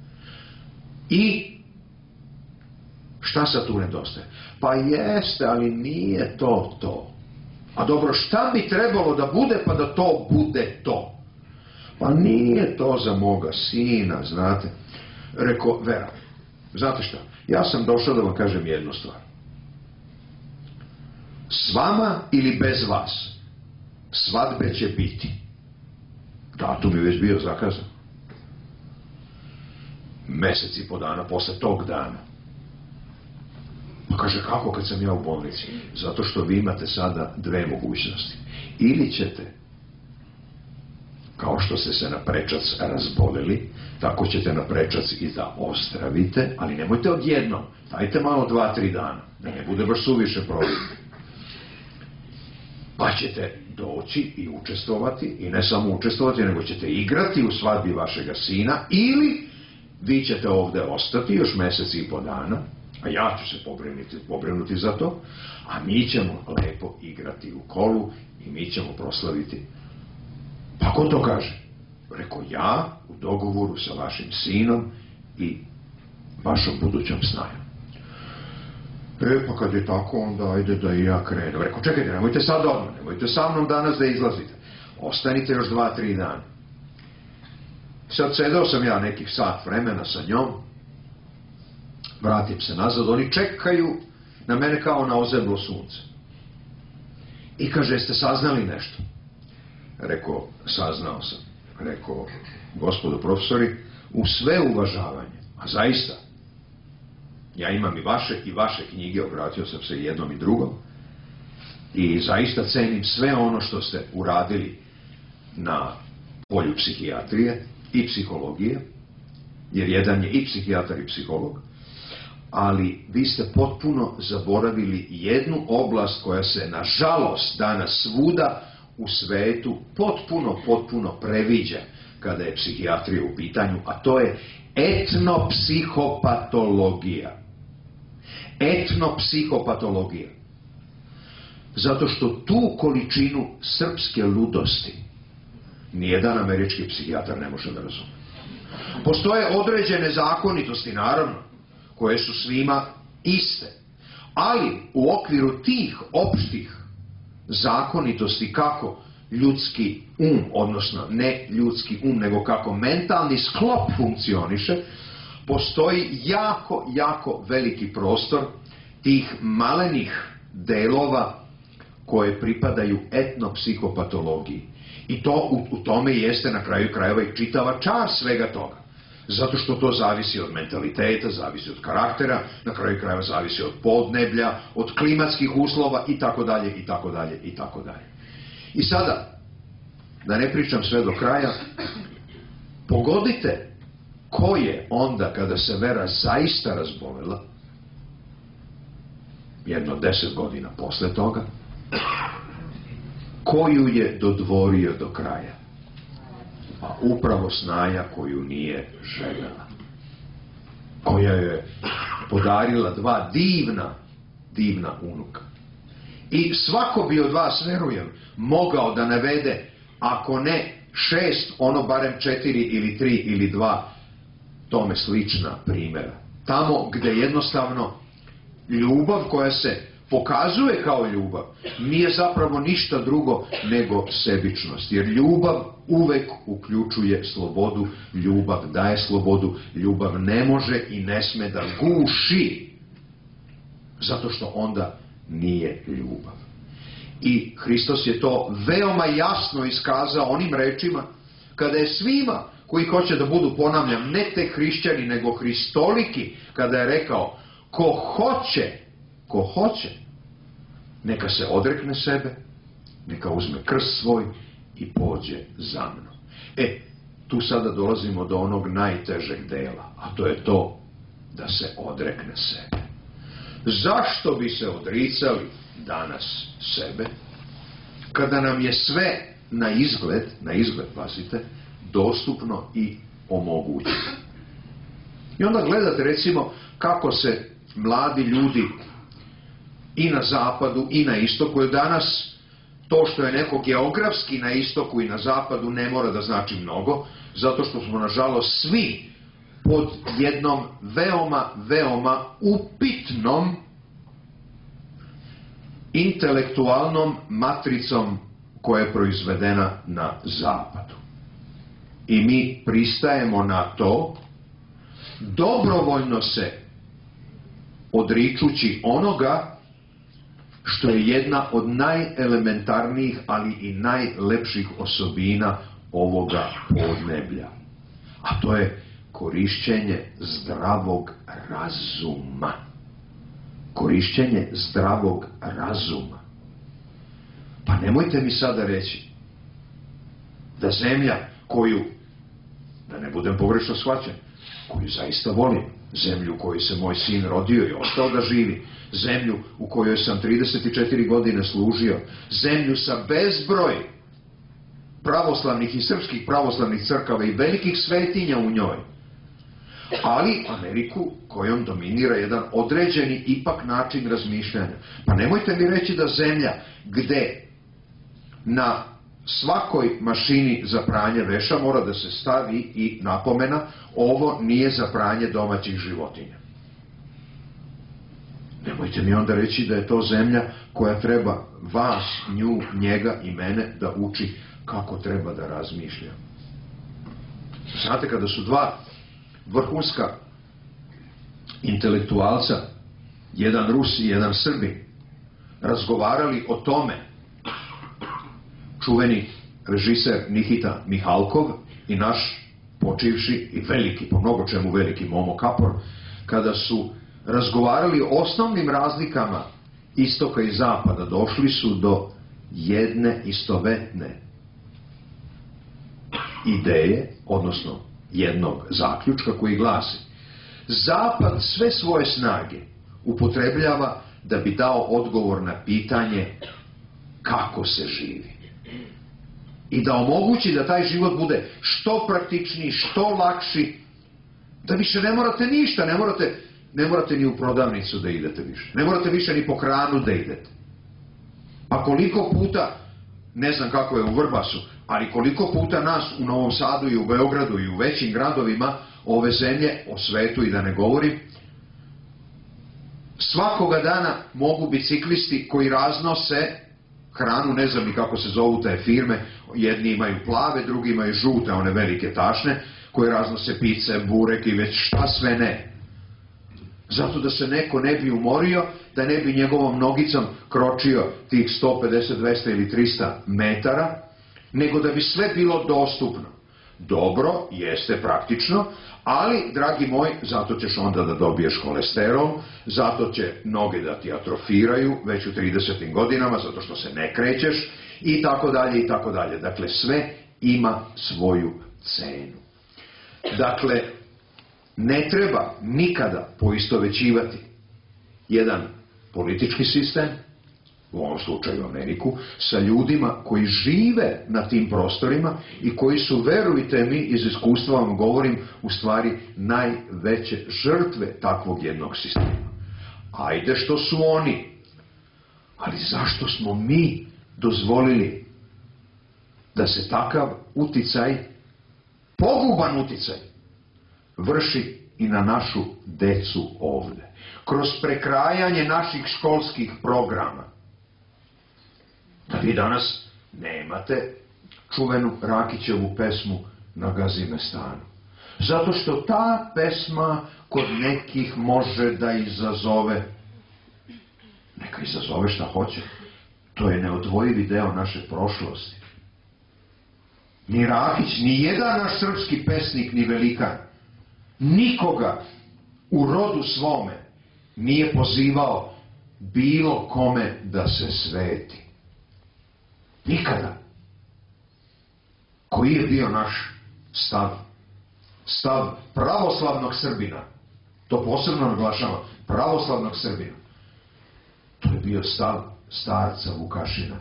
I šta sad tu nedostaje? Pa jeste, ali nije to to. A dobro, šta bi trebalo da bude pa da to bude to? Pa nije to za moga sina, znate. Rekao, Vera, znate šta? Ja sam došao da vam kažem jednu stvar. S vama ili bez vas svadbe će biti. Datum je već bio zakazan. Mesec i po dana posle tog dana. Pa kaže, kako kad sam ja u bolnici? Zato što vi imate sada dve mogućnosti. Ili ćete, kao što ste se na prečac razboleli, tako ćete na prečac i da ozdravite, ali nemojte odjednom. Dajte malo 2-3 dana, da ne bude baš suviše problem. Pa ćete doći i učestvovati, i ne samo učestvovati, nego ćete igrati u svadbi vašega sina, ili vi ćete ovde ostati još mesec i po dana, a ja ću se pobrinuti za to, a mi ćemo lepo igrati u kolu i mi ćemo proslaviti. Pa ko to kaže? Rekao, ja u dogovoru sa vašim sinom i vašom budućom snajom. Pa kad je tako, onda ajde da i ja krenem. Rekao, čekajte, nemojte sad odmah, nemojte sa mnom danas da izlazite. Ostanite još 2-3 dana. Sad sedao sam ja nekih sat vremena sa njom, vratim se nazad, oni čekaju na mene kao na ozeblo sunce. I kaže, jeste saznali nešto? Rekao, saznao sam. Rekao, gospodo profesori, u sve uvažavanje, a zaista, ja imam i vaše knjige, obratio sam se jednom i drugom, i zaista cenim sve ono što ste uradili na polju psihijatrije i psihologije, jer jedan je i psihijatar i psiholog, ali vi ste potpuno zaboravili jednu oblast koja se, nažalost, danas svuda u svetu potpuno previđa kada je psihijatrija u pitanju, a to je etnopsihopatologija. Etnopsihopatologija. Zato što tu količinu srpske ludosti nijedan američki psihijatar ne može da razume. Postoje određene zakonitosti, naravno, koje su svima iste. Ali u okviru tih opštih zakonitosti kako ljudski odnosno ne ljudski nego kako mentalni sklop funkcioniše, postoji jako veliki prostor tih malenih delova koje pripadaju etnopsihopatologiji. I to u tome jeste na kraju krajeva i čitava čast svega toga. Zato što to zavisi od mentaliteta, zavisi od karaktera, na kraju krajeva zavisi od podneblja, od klimatskih uslova i tako dalje, i tako dalje, i tako dalje. I sada, da ne pričam sve do kraja, pogodite ko je onda kada se Vera zaista razbolela, jedno 10 godina posle toga, koju je dodvorio do kraja. A upravo snaja koju nije željela. Koja je podarila 2 divna unuka. I svako bi od vas, verujem, mogao da navede, ako ne 6, ono barem 4 ili 3 ili 2 tome slična primjera. Tamo gde jednostavno ljubav koja se pokazuje kao ljubav nije zapravo ništa drugo nego sebičnost. Jer ljubav uvek uključuje slobodu, ljubav daje slobodu, ljubav ne može i ne sme da guši, zato što onda nije ljubav. I Hristos je to veoma jasno iskazao onim rečima kada je svima koji hoće da budu, ponavljam, ne te hrišćani nego hristoliki, kada je rekao ko hoće, neka se odrekne sebe, neka uzme krst svoj i pođe za mnom. Tu sada dolazimo do onog najtežeg dela, a to je to da se odrekne sebe. Zašto bi se odricali danas sebe, kada nam je sve na izgled, pazite, dostupno i omogućeno? I onda gledate, recimo, kako se mladi ljudi i na zapadu i na istoku, jer danas to što je neko geografski na istoku i na zapadu ne mora da znači mnogo, zato što smo nažalost svi pod jednom veoma upitnom intelektualnom matricom koja je proizvedena na zapadu. I mi pristajemo na to, dobrovoljno se odričući onoga što je jedna od najelementarnijih, ali i najlepših osobina ovoga podneblja. A to je korišćenje zdravog razuma. Korišćenje zdravog razuma. Pa nemojte mi sada reći da zemlja koju, da ne budem pogrešno shvaćen, koju zaista volim, zemlju u kojoj se moj sin rodio i ostao da živi, zemlju u kojoj sam 34 godine služio, zemlju sa bezbroj pravoslavnih i srpskih pravoslavnih crkava i velikih svetinja u njoj, ali Ameriku kojom dominira jedan određeni ipak način razmišljanja. Pa nemojte mi reći da zemlja gde na svakoj mašini za pranje veša mora da se stavi i napomena: ovo nije za pranje domaćih životinja. Nemojte mi onda reći da je to zemlja koja treba vas, nju, njega i mene da uči kako treba da razmišlja. Znate, kada su dva vrhunska intelektualca, jedan Rus i jedan Srbin, razgovarali o tome, čuveni režiser Nikita Mihalkov i naš počivši i veliki, po mnogo čemu veliki Momo Kapor, kada su razgovarali o osnovnim razlikama istoka i zapada, došli su do jedne istovetne ideje, odnosno jednog zaključka koji glasi: Zapad sve svoje snage upotrebljava da bi dao odgovor na pitanje kako se živi. I da omogući da taj život bude što praktičniji, što lakši, da više ne morate ništa, ne morate ni u prodavnicu da idete više. Ne morate više ni po hranu da idete. Pa koliko puta, ne znam kako je u Vrbasu, ali koliko puta nas u Novom Sadu i u Beogradu i u većim gradovima ove zemlje, o svetu i da ne govorim, svakoga dana mogu biciklisti koji raznose hranu, ne znam ni kako se zovu te firme, jedni imaju plave, drugi imaju žute, one velike tašne, koji raznose pice, burek i već šta sve ne. Zato da se neko ne bi umorio, da ne bi njegovom nogicom kročio tih 150, 200 ili 300 metara, nego da bi sve bilo dostupno. Dobro, jeste praktično, ali, dragi moj, zato ćeš onda da dobiješ kolesterol, zato će noge da ti atrofiraju već u 30. godinama, zato što se ne krećeš, i tako dalje, i tako dalje. Dakle, sve ima svoju cenu. Dakle, ne treba nikada poistovećivati jedan politički sistem, u ovom slučaju Ameriku, sa ljudima koji žive na tim prostorima i koji su, verujte mi, iz iskustva vam govorim, u stvari najveće žrtve takvog jednog sistema. Ajde što su oni Ali zašto smo mi dozvolili da se takav uticaj, poguban uticaj, vrši i na našu decu ovde? Kroz prekrajanje naših školskih programa. Da vi danas nemate čuvenu Rakićevu pesmu Na Gazimestanu. Zato što ta pesma kod nekih može da izazove, neka izazove šta hoće. To je neodvojivi deo naše prošlosti. Ni Rakić, ni jedan naš srpski pesnik, ni velikan, nikoga u rodu svome nije pozivao bilo kome da se sveti. Nikada. Koji je bio naš stav? Stav pravoslavnog Srbina. To posebno naglašavam. Pravoslavnog Srbina. To je bio stav starca Vukašina.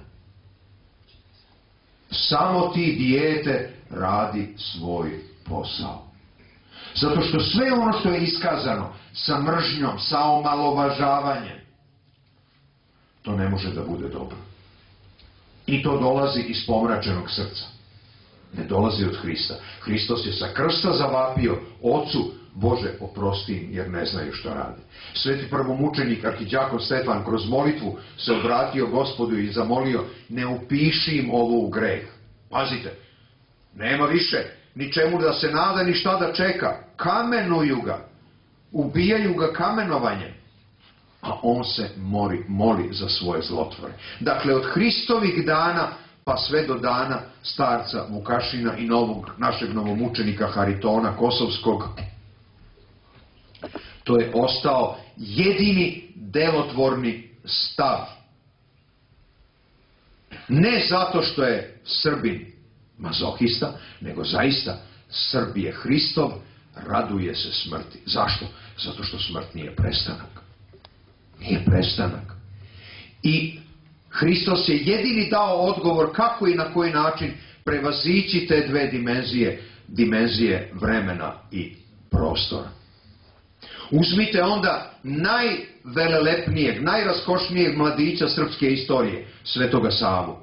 Samo ti, dijete, radi svoj posao. Zato što sve ono što je iskazano sa mržnjom, sa omalovažavanjem, to ne može da bude dobro. I to dolazi iz pomračenog srca. Ne dolazi od Hrista. Hristos je sa krsta zavapio: Ocu, Bože, oprosti im, jer ne znaju što rade. Sveti prvomučenik arhiđakon Stefan kroz molitvu se obratio Gospodu i zamolio: ne upiši im ovo u greh. Pazite, nema više ni čemu da se nada, ni šta da čeka. Kamenuju ga, ubijaju ga kamenovanjem. A on se moli za svoje zlotvore. Dakle, od Hristovih dana pa sve do dana starca Vukašina i našeg novomučenika Haritona Kosovskog, to je ostao jedini delotvorni stav. Ne zato što je Srbin mazohista, nego zaista Srb je Hristov, raduje se smrti. Zašto? Zato što smrt nije prestanak. Nije prestanak. I Hristos je jedini dao odgovor kako i na koji način prevazići te dve dimenzije vremena i prostora. Uzmite onda najvelelepnijeg, najraskošnijeg mladića srpske istorije, Svetoga Savu,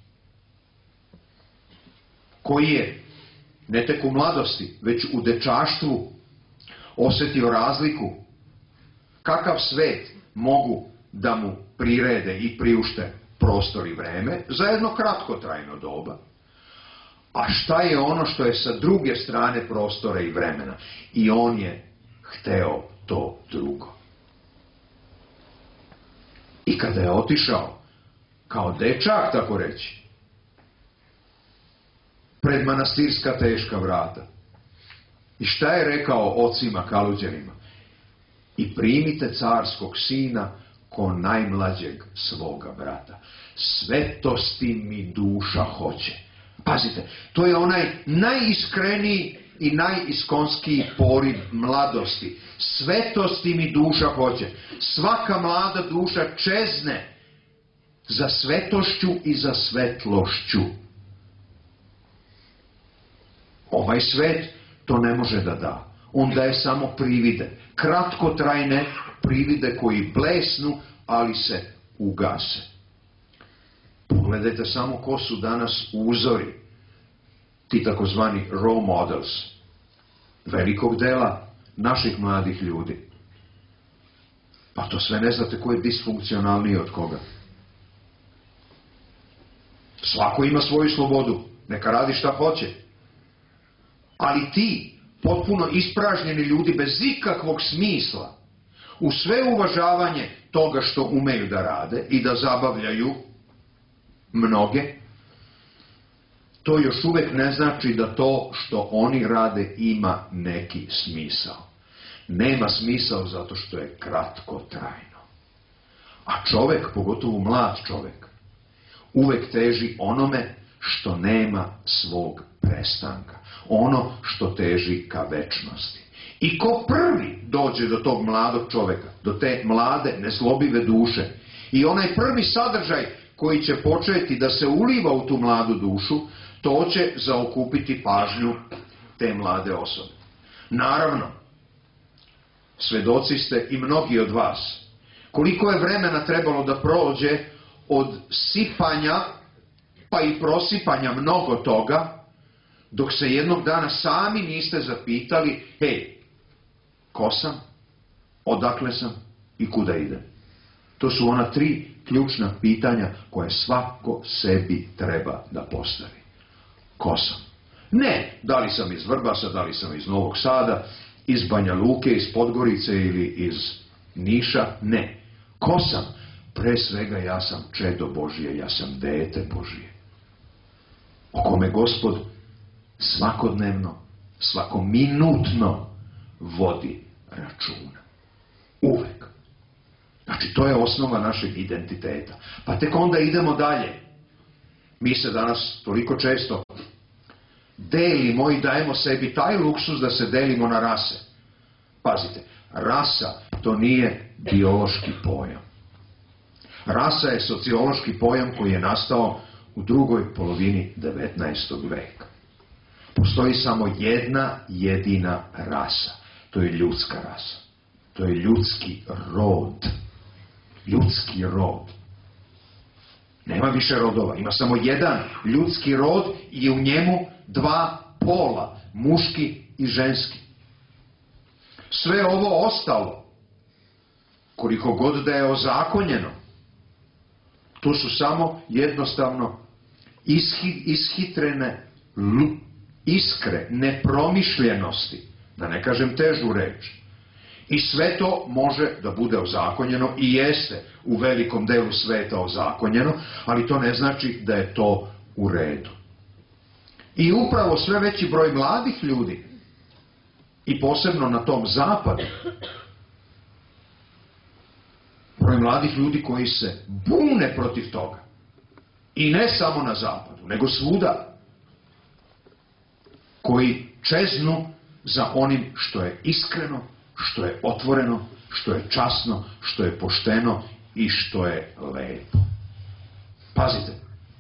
koji je ne tek u mladosti, već u dečaštvu osjetio razliku kakav svet mogu da mu prirede i priušte prostor i vreme za jedno kratkotrajno doba. A šta je ono što je sa druge strane prostora i vremena? I on je hteo to drugo. I kada je otišao kao dečak, tako reći, pred manastirska teška vrata, i šta je rekao ocima Kaluđerima? I primite carskog sina ko najmlađeg svoga brata. Svetosti mi duša hoće. Pazite, to je onaj najiskreniji i najiskonskiji poriv mladosti. Svetosti mi duša hoće. Svaka mlada duša čezne za svetošću i za svetlošću. Ovaj svet to ne može da da. On daje samo privide. Kratkotrajne privide koji blesnu, ali se ugase. Pogledajte samo ko su danas uzori, ti takozvani role models, velikog dela naših mladih ljudi. Pa to sve ne znate ko je disfunkcionalniji od koga. Svako ima svoju slobodu, neka radi šta hoće. Ali ti, potpuno ispražnjeni ljudi bez ikakvog smisla, u sve uvažavanje toga što umeju da rade i da zabavljaju mnoge, to još uvek ne znači da to što oni rade ima neki smisao. Nema smisao zato što je kratkotrajno. A čovek, pogotovo mlad čovek, uvek teži onome što nema svog prestanka. Ono što teži ka večnosti. I ko prvi dođe do tog mladog čoveka, do te mlade, nezlobive duše, i onaj prvi sadržaj koji će početi da se uliva u tu mladu dušu, to će zaokupiti pažnju te mlade osobe. Naravno, svedoci ste i mnogi od vas, koliko je vremena trebalo da prođe od sipanja pa i prosipanja mnogo toga, dok se jednog dana sami niste zapitali, hej, ko sam, odakle sam i kuda idem? To su ona 3 ključna pitanja koje svako sebi treba da postavi. Ko sam? Ne, da li sam iz Vrbasa, da li sam iz Novog Sada, iz Banja Luke, iz Podgorice ili iz Niša, ne. Ko sam? Pre svega ja sam čedo Božije, ja sam dete Božije, o kome Gospod svakodnevno, svakominutno vodi računa. Uvek. Znači, to je osnova našeg identiteta. Pa tek onda idemo dalje. Mi se danas toliko često delimo i dajemo sebi taj luksus da se delimo na rase. Pazite, rasa to nije biološki pojam. Rasa je sociološki pojam koji je nastao u drugoj polovini 19. veka. Postoji samo jedna jedina rasa. To je ljudska rasa. To je ljudski rod. Ljudski rod. Nema više rodova. Ima samo jedan ljudski rod i u njemu 2 pola. Muški i ženski. Sve ovo ostalo, koliko god da je ozakonjeno, to su samo jednostavno ishitrene iskre nepromišljenosti, da ne kažem težu reč. I sve to može da bude ozakonjeno i jeste u velikom delu sveta ozakonjeno, ali to ne znači da je to u redu. I upravo sve veći broj mladih ljudi, i posebno na tom zapadu, broj mladih ljudi koji se bune protiv toga. I ne samo na zapadu, nego svuda. Koji čeznu za onim što je iskreno, što je otvoreno, što je časno, što je pošteno i što je lepo. Pazite,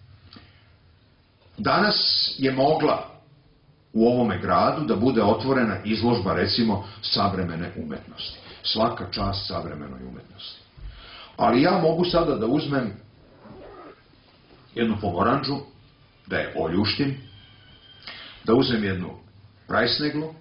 danas je mogla u ovome gradu da bude otvorena izložba, recimo, savremene umetnosti. Svaka čast savremenoj umetnosti. Ali ja mogu sada da uzmem jednu pomorandžu, da je oljuštim, da uzmem jednu rajsneglu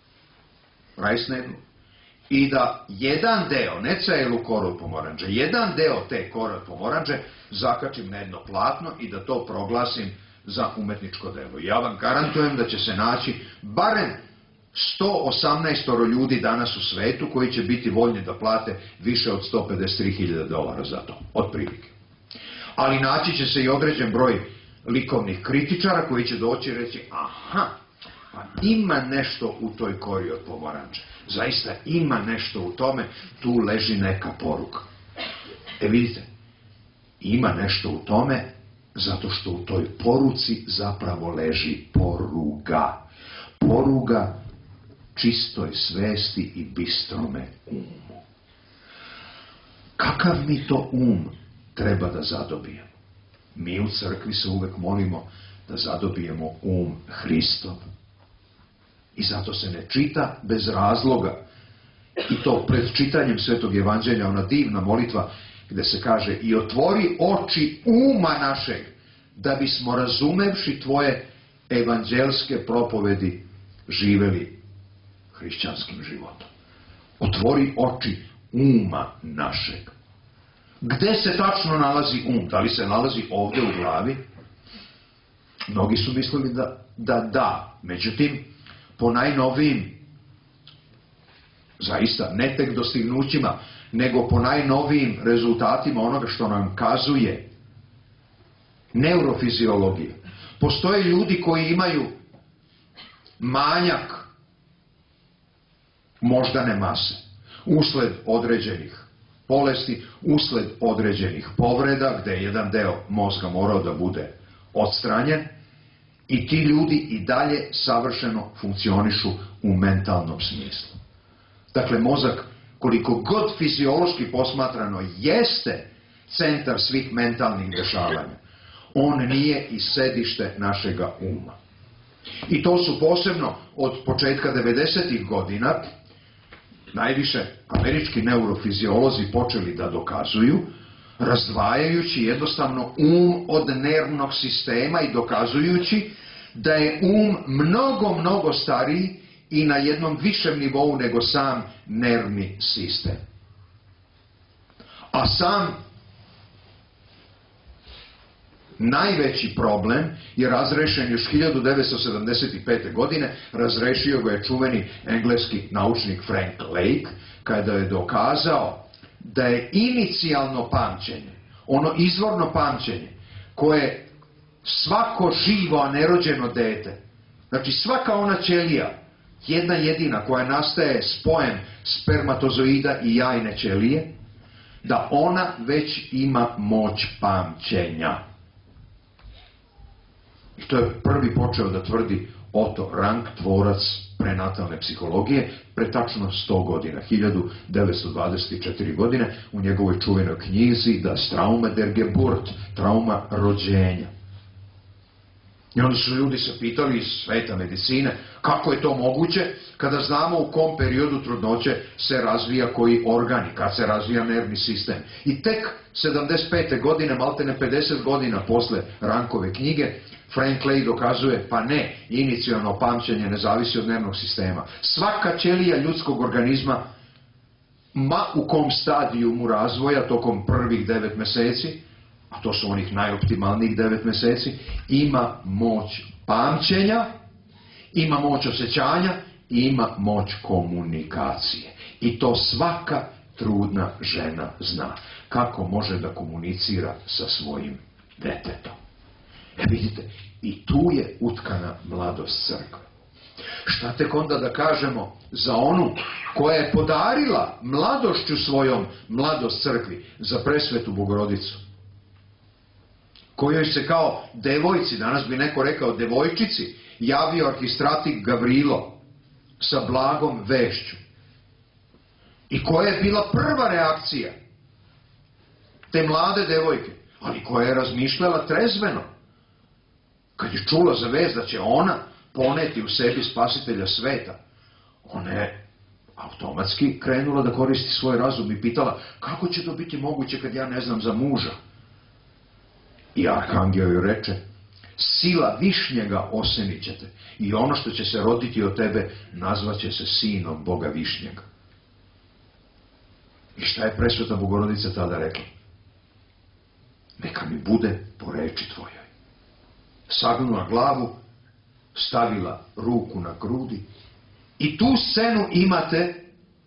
i da jedan deo, ne celu koru od pomorandže, jedan deo te kore od pomorandže zakačim na jedno platno i da to proglasim za umetničko delo. Ja vam garantujem da će se naći barem 118 ljudi danas u svetu koji će biti voljni da plate više od $153.000 za to, otprilike. Ali naći će se i određen broj likovnih kritičara koji će doći i reći, aha, pa ima nešto u toj kori od pomorandže. Zaista ima nešto u tome, tu leži neka poruka. Vidite, ima nešto u tome zato što u toj poruci zapravo leži poruga. Poruga čistoj svesti i bistrome umu. Kakav mi to um treba da zadobijemo? Mi u crkvi se uvek molimo da zadobijemo um Hristov. I zato se ne čita bez razloga. I to pred čitanjem Svetog evanđelja, ona divna molitva gde se kaže i otvori oči uma našeg da bismo razumevši tvoje evanđelske propovedi živeli hrišćanskim životom. Otvori oči uma našeg. Gde se tačno nalazi um? Da li se nalazi ovde u glavi? Mnogi su mislili da. Međutim, po najnovijim, zaista ne tek dostignućima, nego po najnovijim rezultatima onoga što nam kazuje neurofiziologija. Postoje ljudi koji imaju manjak moždane mase usled određenih bolesti, usled određenih povreda, gde je jedan deo mozga morao da bude odstranjen, i ti ljudi i dalje savršeno funkcionišu u mentalnom smislu. Dakle, mozak, koliko god fiziološki posmatrano jeste centar svih mentalnih dešavanja, on nije i sedište našega uma. I to su posebno od početka 90. godina najviše američki neurofiziolozi počeli da dokazuju, razdvajajući jednostavno od nervnog sistema i dokazujući da je mnogo stariji i na jednom višem nivou nego sam nervni sistem. A sam najveći problem je razrešen još 1975. godine, razrešio ga je čuveni engleski naučnik Frank Lake, kada je dokazao da je inicijalno pamćenje, ono izvorno pamćenje, koje svako živo, a nerođeno dete, znači svaka ona ćelija, jedna jedina koja nastaje spojem spermatozoida i jajne ćelije, da ona već ima moć pamćenja. I to je prvi počeo da tvrdi Otto Rank, tvorac prenatalne psihologije, pre tačno 100 godina, 1924 godine, u njegovoj čuvenoj knjizi Das Trauma der Geburt, trauma rođenja. I onda su ljudi se pitali iz sveta medicine kako je to moguće kada znamo u kom periodu trudnoće se razvija koji organ i kad se razvija nervni sistem. I tek 75. godine, maltene 50 godina posle Rankove knjige, Frank Lake dokazuje, pa ne, inicijalno pamćenje ne zavisi od nervnog sistema. Svaka ćelija ljudskog organizma, ma u kom stadijumu razvoja tokom prvih 9 meseci, a to su onih najoptimalnijih 9 meseci, ima moć pamćenja, ima moć osjećanja i ima moć komunikacije. I to svaka trudna žena zna. Kako može da komunicira sa svojim detetom. Vidite, i tu je utkana mladost crkve. Šta tek onda da kažemo za onu koja je podarila mladošću svojom mladost crkvi, za presvetu Bogorodicu, kojoj se kao devojci, danas bi neko rekao devojčici, javio arhistratik Gavrilo sa blagom vešću. I koja je bila prva reakcija te mlade devojke, ali koja je razmišljala trezveno. Kad je čula za vest da će ona poneti u sebi spasitelja sveta, ona je automatski krenula da koristi svoj razum i pitala kako će to biti moguće kad ja ne znam za muža. I arhangel joj reče, sila višnjega osenit ćete i ono što će se roditi od tebe nazvaće se sinom Boga višnjega. I šta je presveta Bogorodica tada rekla? Neka mi bude po reči tvojoj. Sagnula glavu, stavila ruku na grudi i tu scenu imate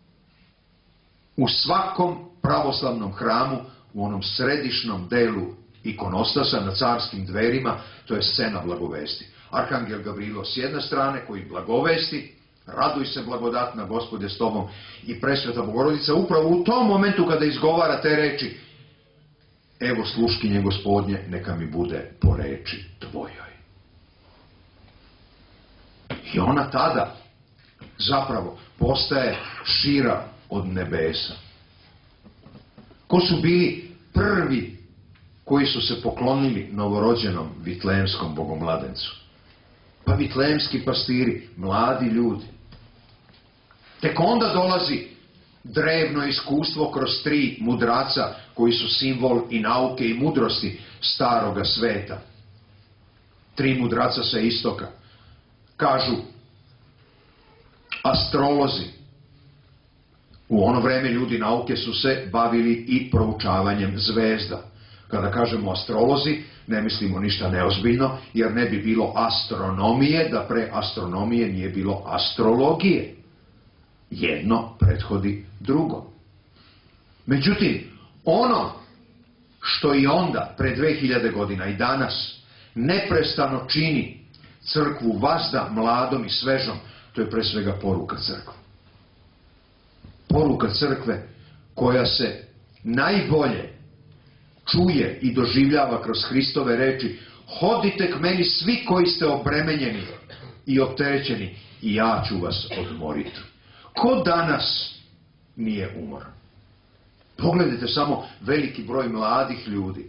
u svakom pravoslavnom hramu, u onom središnom delu ikonostasa na carskim dverima, to je scena blagovesti. Arhangel Gavrilo s jedne strane koji blagovesti, raduj se blagodatna Gospode s tobom, i presveta Bogorodica upravo u tom momentu kada izgovara te reči, evo sluškinje Gospodnje, neka mi bude po reči tvojoj. I ona tada zapravo postaje šira od nebesa. Ko su bili prvi koji su se poklonili novorođenom vitlejemskom bogomladencu? Pa vitlejemski pastiri, mladi ljudi. Tek onda dolazi drevno iskustvo kroz 3 mudraca koji su simbol i nauke i mudrosti staroga sveta. 3 mudraca sa istoka. Kažu astrolozi. U ono vreme ljudi nauke su se bavili i proučavanjem zvezda. Kada kažemo astrolozi, ne mislimo ništa neozbiljno, jer ne bi bilo astronomije, da pre astronomije nije bilo astrologije. Jedno prethodi drugo. Međutim, ono što i onda, pre 2000 godina i danas, neprestano čini crkvu vazda mladom i svežom, to je pre svega poruka crkve. Poruka crkve koja se najbolje čuje i doživljava kroz Hristove reči, hodite k meni svi koji ste obremenjeni i opterećeni i ja ću vas odmoriti. Ko danas nije umoran? Pogledajte samo veliki broj mladih ljudi.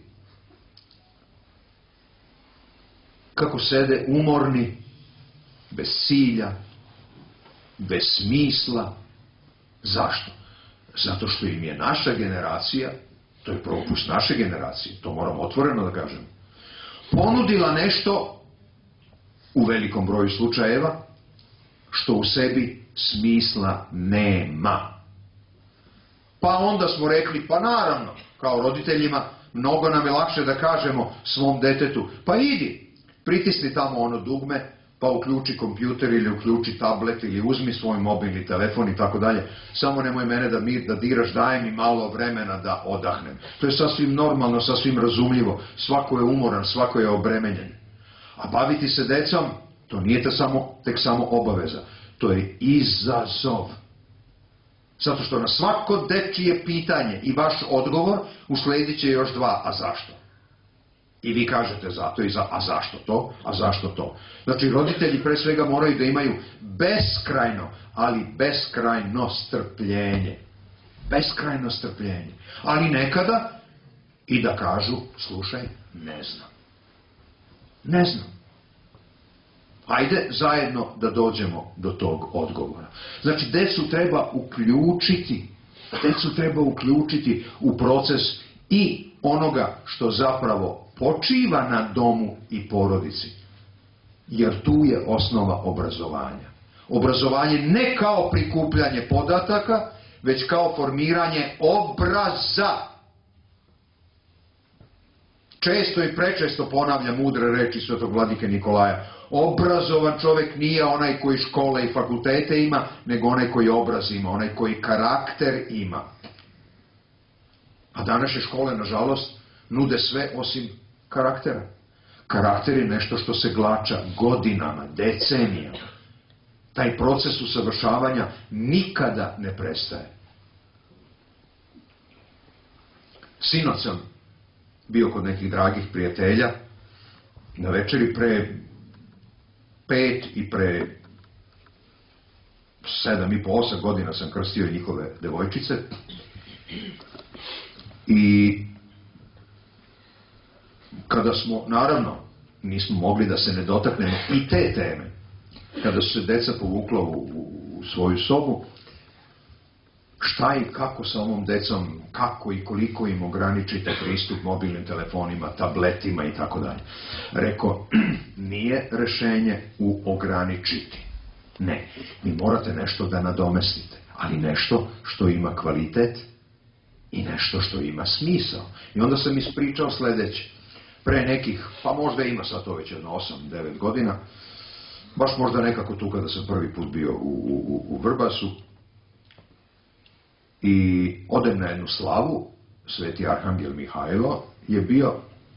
Kako sede umorni, bez cilja, bez smisla. Zašto? Zato što im je naša generacija to je propust naše generacije, to moram otvoreno da kažem, ponudila nešto u velikom broju slučajeva što u sebi smisla nema. Pa onda smo rekli, pa naravno, kao roditeljima, mnogo nam je lakše da kažemo svom detetu, pa idi, pritisni tamo ono dugme, pa uključi kompjuter ili uključi tablet ili uzmi svoj mobilni telefon i tako dalje. Samo nemoj mene da diraš, daj mi malo vremena da odahnem. To je sasvim normalno, sasvim razumljivo. Svako je umoran, svako je obremenjen. A baviti se decom, to nije tek samo obaveza. To je izazov. Zato što na svako dečije pitanje i vaš odgovor usledit će još dva, a zašto? I vi kažete zato i a zašto to, a zašto to. Znači, roditelji pre svega moraju da imaju beskrajno, ali beskrajno strpljenje. Beskrajno strpljenje. Ali nekada i da kažu, slušaj, ne znam. Ne znam. Ajde zajedno da dođemo do tog odgovora. Znači, decu treba uključiti u proces i onoga što zapravo počiva na domu i porodici. Jer tu je osnova obrazovanja. Obrazovanje ne kao prikupljanje podataka, već kao formiranje obraza. Često i prečesto ponavljam mudre reči svetog vladike Nikolaja. Obrazovan čovjek nije onaj koji škole i fakultete ima, nego onaj koji obraz ima, onaj koji karakter ima. A današnje škole, nažalost, nude sve osim karaktera. Karakter je nešto što se glača godinama, decenijama. Taj proces usavršavanja nikada ne prestaje. Sinoć sam bio kod nekih dragih prijatelja, na večeri pre 5 i pre 7,5-8 godina sam krstio njihove devojčice i kada smo, naravno, nismo mogli da se ne dotaknemo i te teme, kada su se deca povukla u svoju sobu, šta i kako sa ovom decom, kako i koliko im ograničite pristup mobilnim telefonima, tabletima i tako dalje. Rekao, nije rešenje u ograničiti. Ne, vi morate nešto da nadomestite, ali nešto što ima kvalitet i nešto što ima smisao. I onda sam ispričao sledeće. Pre nekih, pa možda ima sad to već jedno 8-9 godina, baš možda nekako tu kada sam prvi put bio u Vrbasu, i odem na jednu slavu, Sveti Arhangel Mihajlo je bio,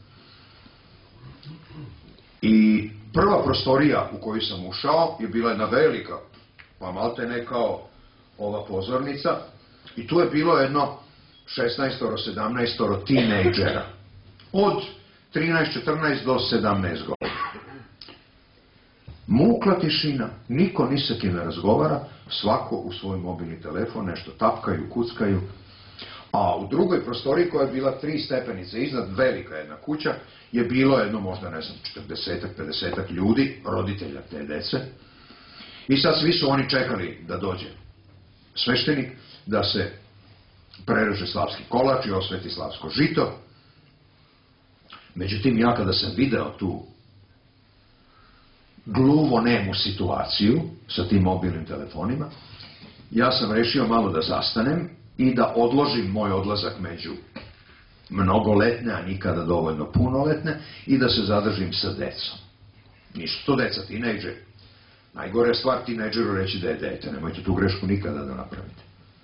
i prva prostorija u koju sam ušao je bila jedna velika, pa maltene kao ova pozornica, i tu je bilo jedno 16-17 tinejdžera, od 13-14 do 17 godina. Mukla tišina, niko ni sa kim ne razgovara, svako u svoj mobilni telefon, nešto tapkaju, kuckaju. A u drugoj prostoriji, koja je bila 3 stepenice iznad, velika jedna kuća, je bilo jedno, možda ne znam, 40-50 ljudi, roditelja te dece. I sad svi su oni čekali da dođe sveštenik, da se prereže slavski kolač i osveti slavsko žito. Međutim, ja kada sam video tu gluvonemu situaciju sa tim mobilnim telefonima, ja sam rešio malo da zastanem i da odložim moj odlazak među mnogoletne, a nikada dovoljno punoletne, i da se zadržim sa decom. Nisu to deca, tinejdžeri. Najgore je stvar tinejdžeru reći da je dete, nemojte tu grešku nikada da napravite.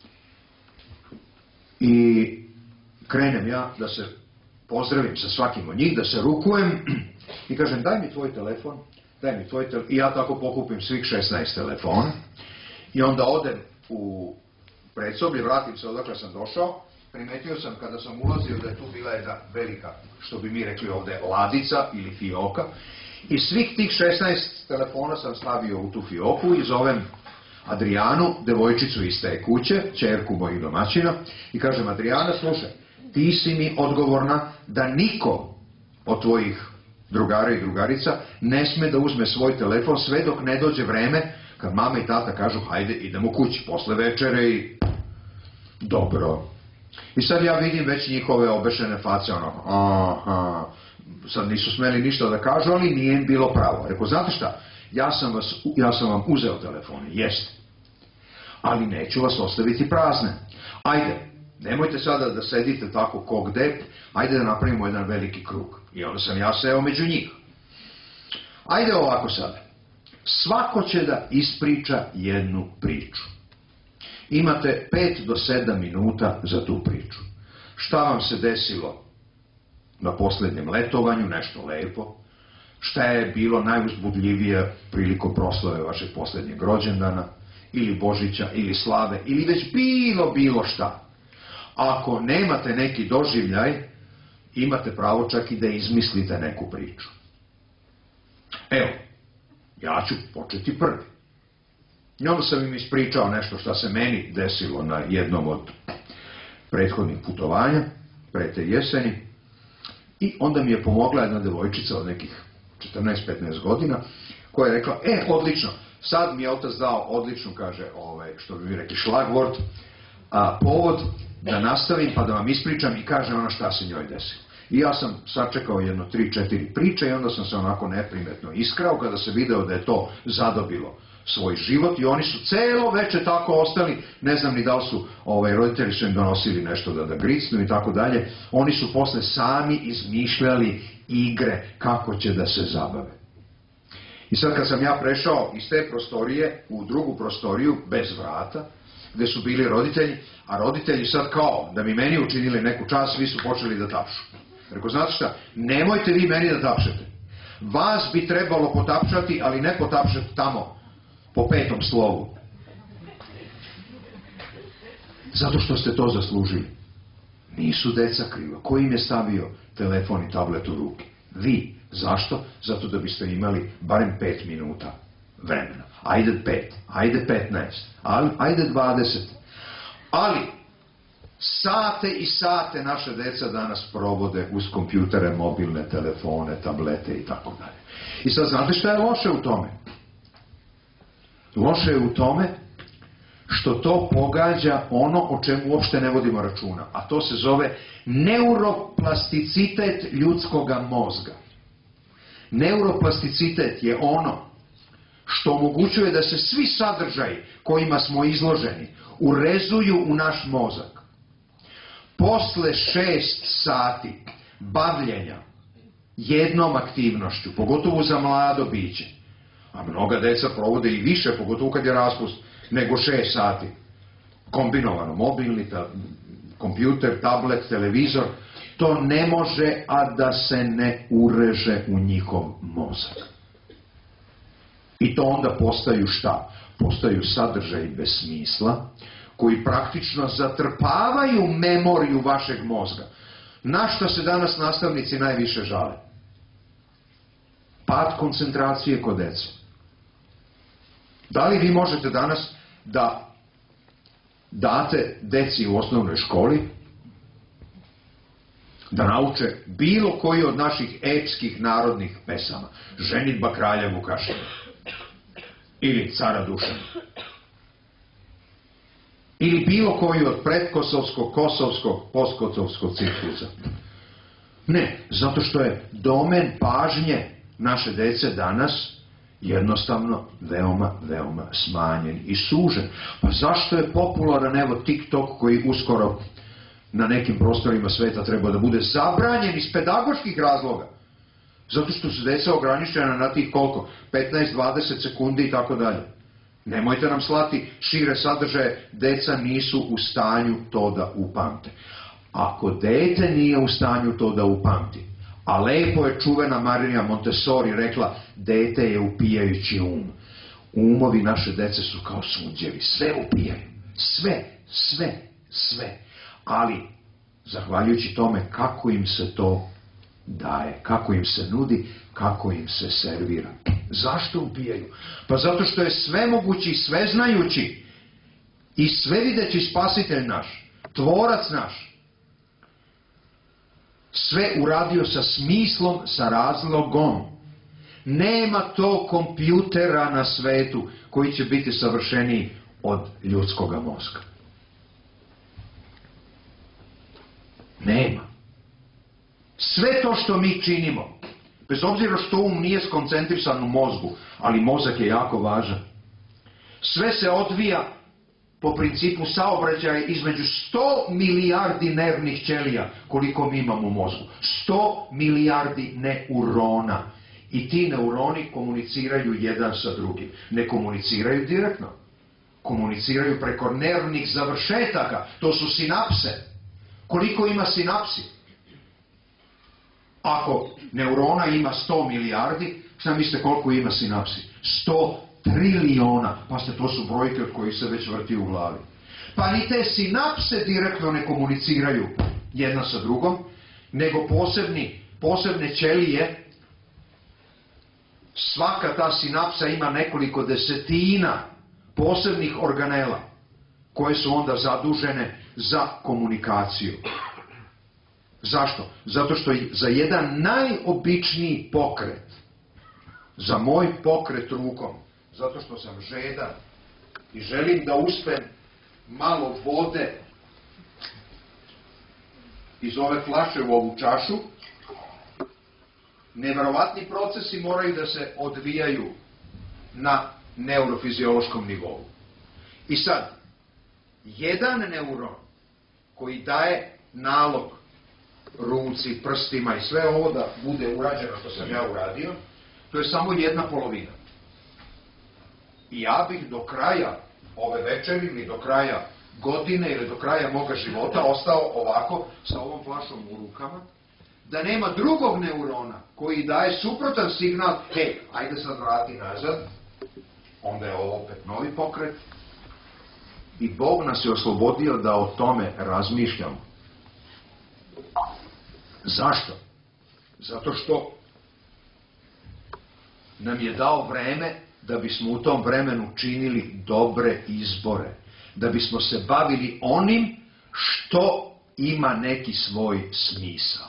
I krenem ja da se pozdravim sa svakim od njih, da se rukujem i kažem, daj mi tvoj telefon, i ja tako pokupim svih 16 telefona i onda odem u predsoblje, vratim se odakle sam došao, primetio sam kada sam ulazio da je tu bila jedna velika, što bi mi rekli ovde, ladica ili fioka, i svih tih 16 telefona sam stavio u tu fioku i zovem Adrijanu, devojčicu iz te kuće, ćerku mojih domaćina, i kažem, Adrijana, slušaj, ti si mi odgovorna da niko od tvojih drugara i drugarica ne sme da uzme svoj telefon sve dok ne dođe vreme kad mama i tata kažu hajde idemo kući posle večere. I dobro, I sad ja vidim već njihove obešene face, aha, sad nisu smeli ništa da kažu, ali nije im bilo pravo. Rekao, znate šta, ja sam vam uzeo telefone, jeste, ali neću vas ostaviti prazne. Ajde, nemojte sada da sedite tako ko gde, ajde da napravimo jedan veliki krug. I onda sam ja seo među njih. Ajde ovako sada, svako će da ispriča jednu priču. Imate 5 do 7 minuta za tu priču. Šta vam se desilo na posljednjem letovanju, nešto lepo? Šta je bilo najuzbudljivije prilikom proslave vašeg posljednjeg rođendana, ili Božića, ili slave, ili već bilo šta? Ako nemate neki doživljaj, imate pravo čak i da izmislite neku priču. Evo, ja ću početi prvi. I onda sam im ispričao nešto što se meni desilo na jednom od prethodnih putovanja, pre te jeseni. I onda mi je pomogla jedna devojčica od nekih 14-15 godina, koja je rekla, odlično, sad mi je otac dao odličnu, kaže, što bi mi rekli, šlagvort, povod da nastavim pa da vam ispričam i kaže ona šta se njoj desilo. I ja sam sačekao jedno 3-4 priče i onda sam se onako neprimetno iskrao kada se video da je to zadobilo svoj život i oni su celo veče tako ostali, ne znam ni da li su, roditelji su im donosili nešto da gricnu i tako dalje, oni su posle sami izmišljali igre kako će da se zabave. I sad kad sam ja prešao iz te prostorije u drugu prostoriju bez vrata, gde su bili roditelji, a roditelji sad kao da bi meni učinili neku čast, svi su počeli da tapšu. Rekao, znate šta, nemojte vi meni da tapšete. Vas bi trebalo potapšati, ali ne potapšati tamo, po 5. slovu. Zato što ste to zaslužili. Nisu deca kriva. Ko im je stavio telefon i tablet u ruke? Vi. Zašto? Zato da biste imali barem 5 minuta vremena. Ajde 5, ajde 15, ajde 20. Ali, sate i sate naše deca danas provode uz kompjutere, mobilne telefone, tablete i tako dalje. I sad znate šta je loše u tome? Loše je u tome što to pogađa ono o čemu uopšte ne vodimo računa, a to se zove neuroplasticitet ljudskoga mozga. Neuroplasticitet je ono što omogućuje da se svi sadržaji kojima smo izloženi urezuju u naš mozak. Posle 6 sati bavljenja jednom aktivnošću, pogotovo za mlado biće, a mnoga deca provode i više, pogotovo kad je raspust, nego 6 sati. Kombinovano, mobilni, kompjuter, tablet, televizor, to ne može, a da se ne ureže u njihov mozak. I to onda postaju šta? Postaju sadržaji bez smisla, koji praktično zatrpavaju memoriju vašeg mozga. Na što se danas nastavnici najviše žale? Pad koncentracije kod dece. Da li vi možete danas da date deci u osnovnoj školi da nauče bilo koji od naših epskih narodnih pesama? Ženidba kralja Vukašina ili cara Dušana ili bilo koji od predkosovskog, kosovskog, postkosovskog ciklusa? Ne, zato što je domen pažnje naše dece danas jednostavno veoma smanjen i sužen. Pa zašto je popularan, evo, TikTok koji uskoro na nekim prostorima sveta treba da bude zabranjen iz pedagoških razloga? Zato što su deca ograničena na tih koliko? 15-20 sekundi i tako dalje. Nemojte nam slati šire sadržaje, deca nisu u stanju to da upamte. Ako dete nije u stanju to da upamti, a lepo je čuvena Marija Montessori rekla, dete je upijajući um. Umovi naše dece su kao sunđevi, sve upijaju. Sve. Ali, zahvaljujući tome kako im se to daje, kako im se nudi, kako im se servira. Zašto upijaju? Pa zato što je svemogući, sveznajući i svevideći spasitelj naš, tvorac naš, sve uradio sa smislom, sa razlogom. Nema to kompjutera na svetu koji će biti savršeniji od ljudskoga mozga. Nema. Sve to što mi činimo, bez obzira što nije skoncentrisan u mozgu, ali mozak je jako važan. Sve se odvija po principu saobraćaja između 100 milijardi nervnih ćelija, koliko mi imamo u mozgu. 100 milijardi neurona. I ti neuroni komuniciraju jedan sa drugim. Ne komuniciraju direktno. Komuniciraju preko nervnih završetaka. To su sinapse. Koliko ima sinapsi? Ako neurona ima 100 milijardi, šta mislite koliko ima sinapsi? 100 triliona. Pazite, to su brojke od kojih se već vrti u glavi. Pa ni te sinapse direktno ne komuniciraju jedna sa drugom, nego posebne ćelije. Svaka ta sinapsa ima nekoliko desetina posebnih organela koje su onda zadužene za komunikaciju. Zašto? Zato što za jedan najobičniji pokret, za moj pokret rukom, zato što sam žedan i želim da uspem malo vode iz ove flaše u ovu čašu, neverovatni procesi moraju da se odvijaju na neurofiziološkom nivou. I sad, jedan neuron koji daje nalog ruci, prstima i sve ovo da bude urađeno što sam ja uradio, to je samo jedna polovina. I ja bih do kraja ove večeri ili do kraja godine ili do kraja moga života ostao ovako sa ovom flašom u rukama, da nema drugog neurona koji daje suprotan signal, hej, ajde sad vrati nazad, onda je ovo opet novi pokret. I Bog nas je oslobodio da o tome razmišljamo. Zašto? Zato što nam je dao vreme da bismo u tom vremenu činili dobre izbore, da bismo se bavili onim što ima neki svoj smisao.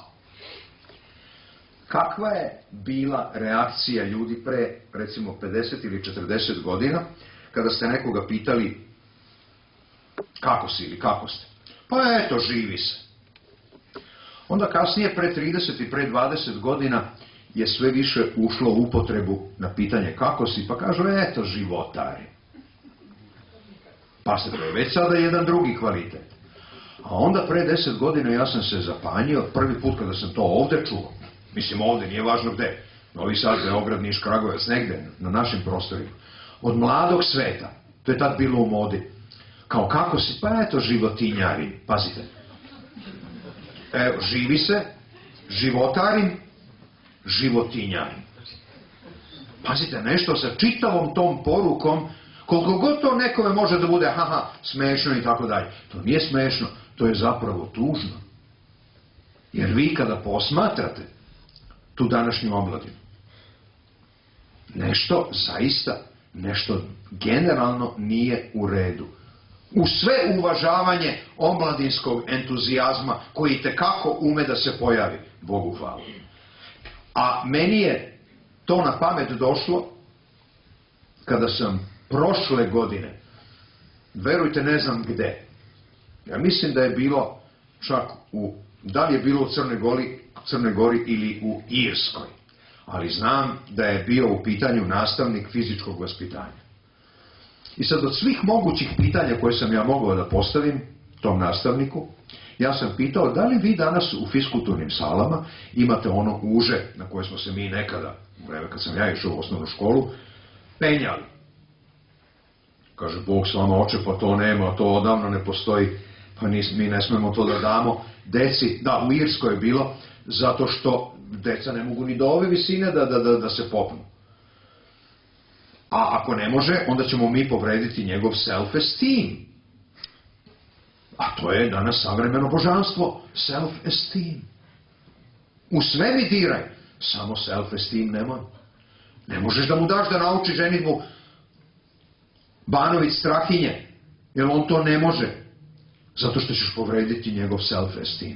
Kakva je bila reakcija ljudi pre, recimo, 50 ili 40 godina, kada ste nekoga pitali kako si ili kako ste? Pa eto, živi se. Onda kasnije, pre 30 i pre 20 godina, je sve više ušlo u upotrebu na pitanje kako si, pa kažu, eto, životari. Pa se to je već sada jedan drugi kvalitet. A onda pre 10 godina ja sam se zapanjio, prvi put kada sam to ovde čuo, mislim ovde, nije važno gde, Novi Sad, Beograd, Niš, Kragujevac, negde na našim prostorima, od mladog sveta, to je tad bilo u modi, kao kako si, pa eto, životinjari, pazite. Evo, živi se, životarim, životinjarim. Pazite, nešto sa čitavom tom porukom, koliko god to nekome može da bude, haha, smešno i tako dalje. To nije smešno, to je zapravo tužno. Jer vi kada posmatrate tu današnju omladinu, nešto zaista, nešto generalno nije u redu. U sve uvažavanje omladinskog entuzijazma koji tekako ume da se pojavi, Bogu hvala. A meni je to na pamet došlo kada sam prošle godine, verujte ne znam gde, ja mislim da je bilo čak da li je bilo u Crnoj Gori ili u Irskoj, ali znam da je bio u pitanju nastavnik fizičkog vaspitanja. I sad od svih mogućih pitanja koje sam ja mogao da postavim tom nastavniku, ja sam pitao da li vi danas u fiskulturnim salama imate ono uže na koje smo se mi nekada, u vreme kad sam ja išao u osnovnu školu, penjali. Kaže, Bog s vama oče, pa to nema, to odavno ne postoji, pa mi ne smemo to da damo deci. Da, u Irskoj je bilo, zato što deca ne mogu ni do ove visine da se popnu. A ako ne može, onda ćemo mi povrediti njegov self-esteem. A to je danas savremeno božanstvo, self-esteem. U sve mi diraj, samo self-esteem nemoj. Ne možeš da mu daš da nauči ženitbu Banović Strahinje, jer on to ne može, zato što ćeš povrediti njegov self-esteem.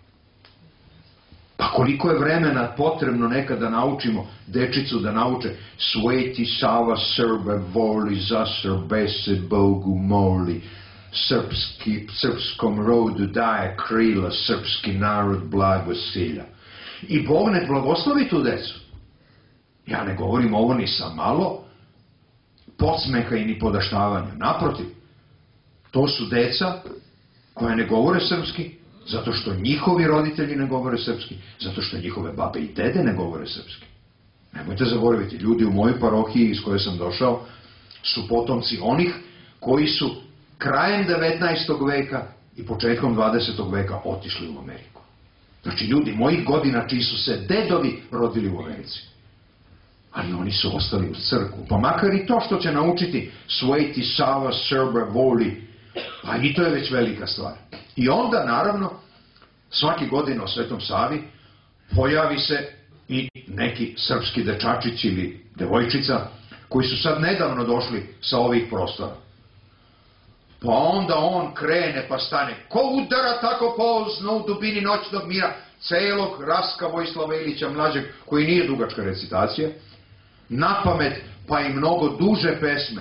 Pa koliko je vremena potrebno nekad da naučimo dečicu da nauče Sveti Sava Srbe voli, za Srbe se Bogu moli. srpskom rodu daje krila, srpski narod blago silja. I Bog ne blagoslovi tu decu. Ja ne govorim ovo ni sa malo podsmeha i ni podaštavanja. Naprotiv, to su deca koja ne govore srpski, zato što njihovi roditelji ne govore srpski, zato što njihove babe i dede ne govore srpski. Nemojte zaboraviti, ljudi u mojoj parohiji iz koje sam došao su potomci onih koji su krajem 19. veka i početkom 20. veka otišli u Ameriku. Znači, ljudi mojih godina čiji su se dedovi rodili u Americi. Ali oni su ostali u crkvu. Pa makar i to što će naučiti Sveti Sava, Srba, voli, pa i to je već velika stvar. I onda, naravno, svaki godin o Svetom Savi pojavi se i neki srpski dečačić ili devojčica koji su sad nedavno došli sa ovih prostora. Pa onda on krene pa stane. Ko udara tako pozno u dubini noćnog mira celog Raska Vojislava Ilića Mlađeg, koji nije dugačka recitacija, na pamet pa i mnogo duže pesme.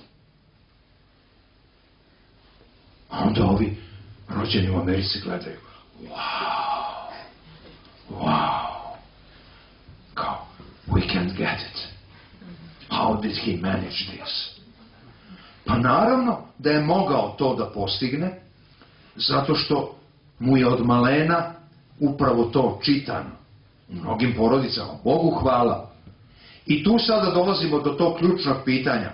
A onda ovi rođeni u Americi gledaju. Wow! Wow! Kao, we can't get it. How did he manage this? Pa naravno da je mogao to da postigne, zato što mu je od malena upravo to čitano. U mnogim porodicama. Bogu hvala. I tu sada dolazimo do tog ključnog pitanja.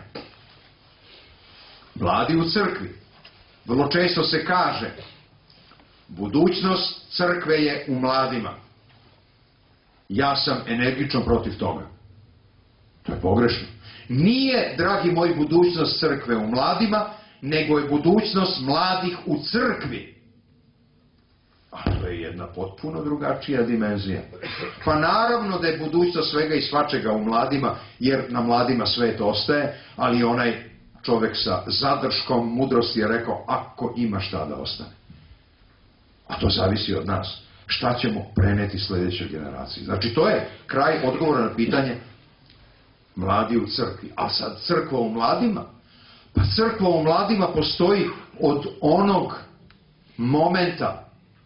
Mladi u crkvi. Vrlo često se kaže, budućnost crkve je u mladima. Ja sam energično protiv toga. To je pogrešno. Nije, dragi moji, budućnost crkve u mladima, nego je budućnost mladih u crkvi. A to je jedna potpuno drugačija dimenzija. Pa naravno da je budućnost svega i svačega u mladima, jer na mladima svet ostaje, ali onaj čovjek sa zadrškom mudrosti je rekao, ako ima šta da ostane. A to zavisi od nas. Šta ćemo preneti sljedećoj generaciji? Znači, to je kraj odgovora na pitanje mladi u crkvi. A sad crkva u mladima? Pa crkva u mladima postoji od onog momenta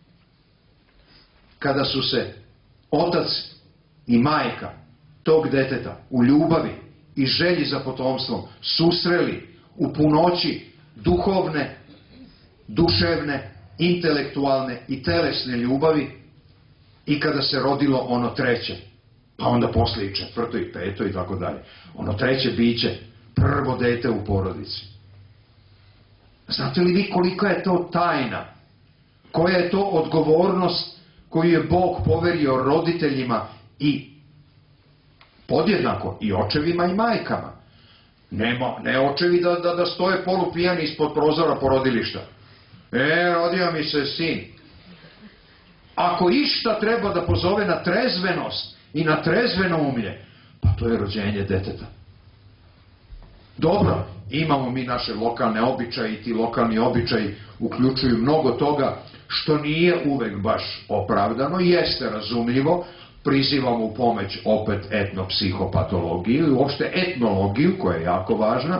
kada su se otac i majka tog deteta u ljubavi i želji za potomstvom susreli u punoći duhovne, duševne, intelektualne i telesne ljubavi i kada se rodilo ono treće, pa onda poslije i četvrto i peto i tako dalje. Ono treće biće prvo dete u porodici. Znate li vi kolika je to tajna? Koja je to odgovornost koju je Bog poverio roditeljima i podjednako i očevima i majkama? Ne očevi da stoje polupijani ispod prozora porodilišta. Rodio mi se sin. Ako išta treba da pozove na trezvenost i na trezveno umlje, pa to je rođenje deteta. Dobro, imamo mi naše lokalne običaje i ti lokalni običaji uključuju mnogo toga što nije uvek baš opravdano, jeste razumljivo, prizivamo u pomoć opet etnopsihopatologiju i uopšte etnologiju koja je jako važna,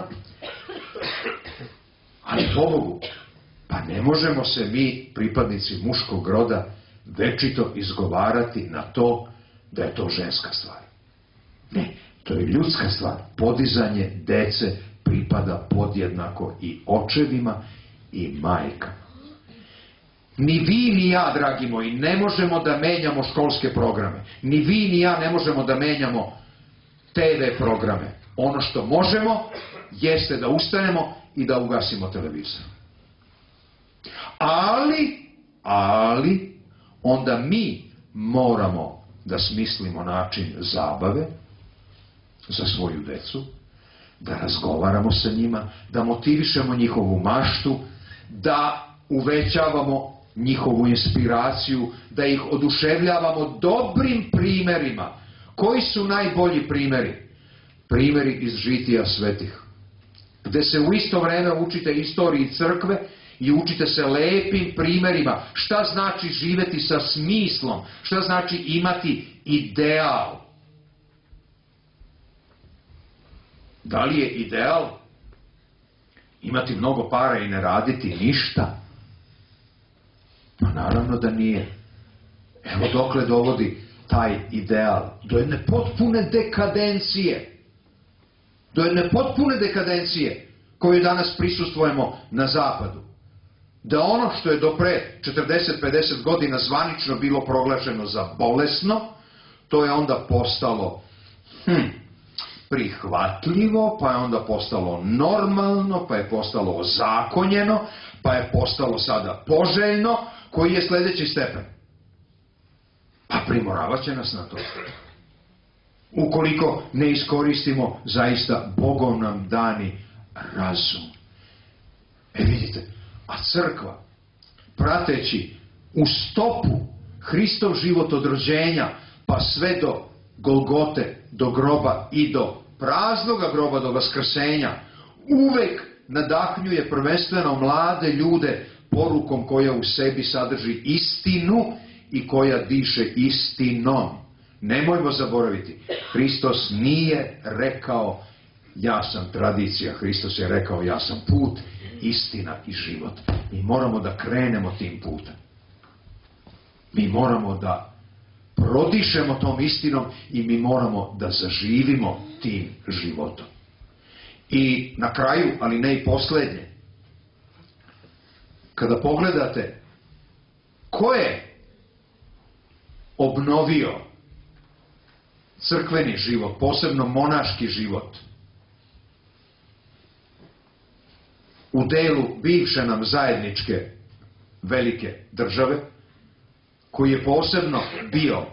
ali pobogu, pa ne možemo se mi, pripadnici muškog roda, večito izgovarati na to da je to ženska stvar. Ne, to je ljudska stvar. Podizanje dece pripada podjednako i očevima i majkama. Ni vi ni ja, dragi moji, ne možemo da menjamo školske programe. Ni vi ni ja ne možemo da menjamo TV programe. Ono što možemo jeste da ustanemo i da ugasimo televizor. Ali, onda mi moramo da smislimo način zabave za svoju decu, da razgovaramo sa njima, da motivišemo njihovu maštu, da uvećavamo njihovu inspiraciju, da ih oduševljavamo dobrim primerima. Koji su najbolji primeri? Primeri iz žitija svetih. Gde se u isto vreme učite istoriji crkve i učite se lepim primerima. Šta znači živeti sa smislom? Šta znači imati ideal? Da li je ideal imati mnogo para i ne raditi ništa? Pa naravno da nije. Evo dokle dovodi taj ideal. Do jedne potpune dekadencije. Do jedne potpune dekadencije koju danas prisustvujemo na zapadu. Da ono što je do pre 40-50 godina zvanično bilo proglašeno za bolesno, to je onda postalo prihvatljivo, pa je onda postalo normalno, pa je postalo ozakonjeno, pa je postalo sada poželjno. Koji je sljedeći stepen? Pa primoravat će nas na to. Ukoliko ne iskoristimo zaista Bogom nam dani razum. Vidite, a crkva, prateći u stopu Hristov život od rođenja, pa sve do Golgote, do groba i do praznoga groba, do vaskrsenja, uvek nadahnjuje prvenstveno mlade ljude porukom koja u sebi sadrži istinu i koja diše istinom. Nemojmo zaboraviti, Hristos nije rekao ja sam tradicija, Hristos je rekao ja sam put, istina i život. Mi moramo da krenemo tim putem. Mi moramo da prodišemo tom istinom i mi moramo da zaživimo tim životom. I na kraju, ali ne i posljednje, kada pogledate ko je obnovio crkveni život, posebno monaški život, u delu bivše nam zajedničke velike države, koji je posebno bio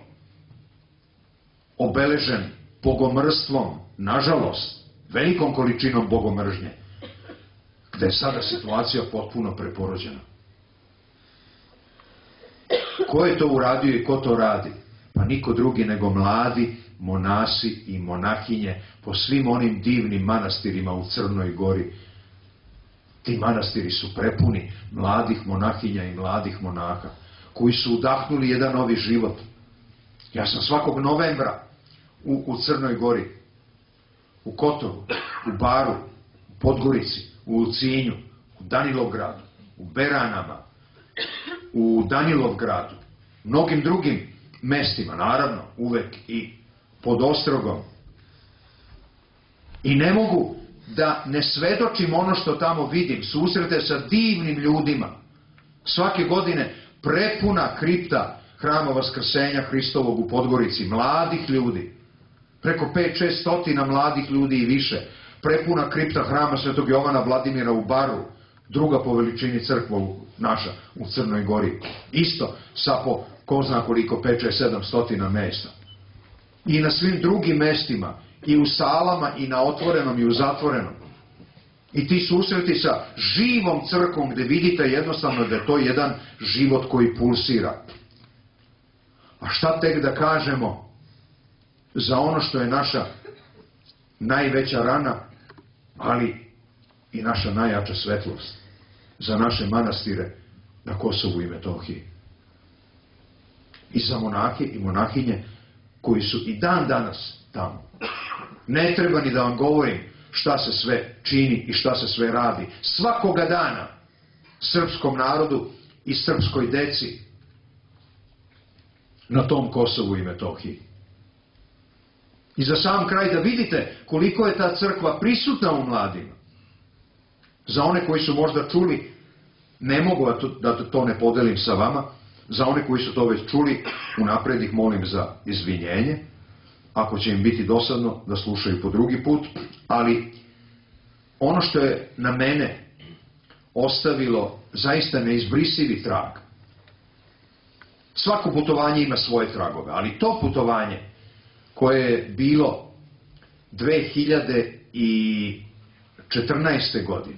obeležen bogomrstvom, nažalost, velikom količinom bogomržnje, gde je sada situacija potpuno preporođena. Ko je to uradio i ko to radi? Pa niko drugi nego mladi monasi i monahinje po svim onim divnim manastirima u Crnoj Gori. Ti manastiri su prepuni mladih monahinja i mladih monaha koji su udahnuli jedan novi život. Ja sam svakog novembra u Crnoj Gori, u Kotoru, u Baru, u Podgorici, u Lucinju, u Danilovgradu, u Beranama, u Danilovgradu, mnogim drugim mestima, naravno, uvek i pod Ostrogom. I ne mogu da ne svedočim ono što tamo vidim, susrete sa divnim ljudima. Svake godine prepuna kripta Hrama Vaskrsenja Hristovog u Podgorici, mladih ljudi, preko 5-6 stotina mladih ljudi i više, prepuna kripta Hrama Svetog Jovana Vladimira u Baru, druga po veličini crkva naša u Crnoj Gori, isto sa po ko zna koliko 5-7 stotina mesta. I na svim drugim mestima, i u salama, i na otvorenom, i u zatvorenom. I ti susreti sa živom crkvom gdje vidite jednostavno da je to jedan život koji pulsira. A šta tek da kažemo za ono što je naša najveća rana, ali i naša najjača svetlost, za naše manastire na Kosovu i Metohiji. I za monahe i monahinje koji su i dan danas tamo. Ne treba ni da vam govorim šta se sve čini i šta se sve radi svakoga dana srpskom narodu i srpskoj deci na tom Kosovu i Metohiji. I za sam kraj da vidite koliko je ta crkva prisutna u mladima. Za one koji su možda čuli, ne mogu da to ne podelim sa vama, za one koji su to već čuli, unapred ih molim za izvinjenje, ako će im biti dosadno da slušaju po drugi put, ali ono što je na mene ostavilo zaista neizbrisivi trag. Svako putovanje ima svoje tragove, ali to putovanje koje je bilo 2014. godine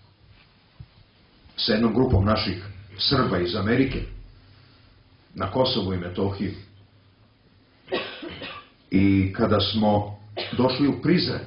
sa jednom grupom naših Srba iz Amerike na Kosovu i Metohiji, i kada smo došli u Prizren,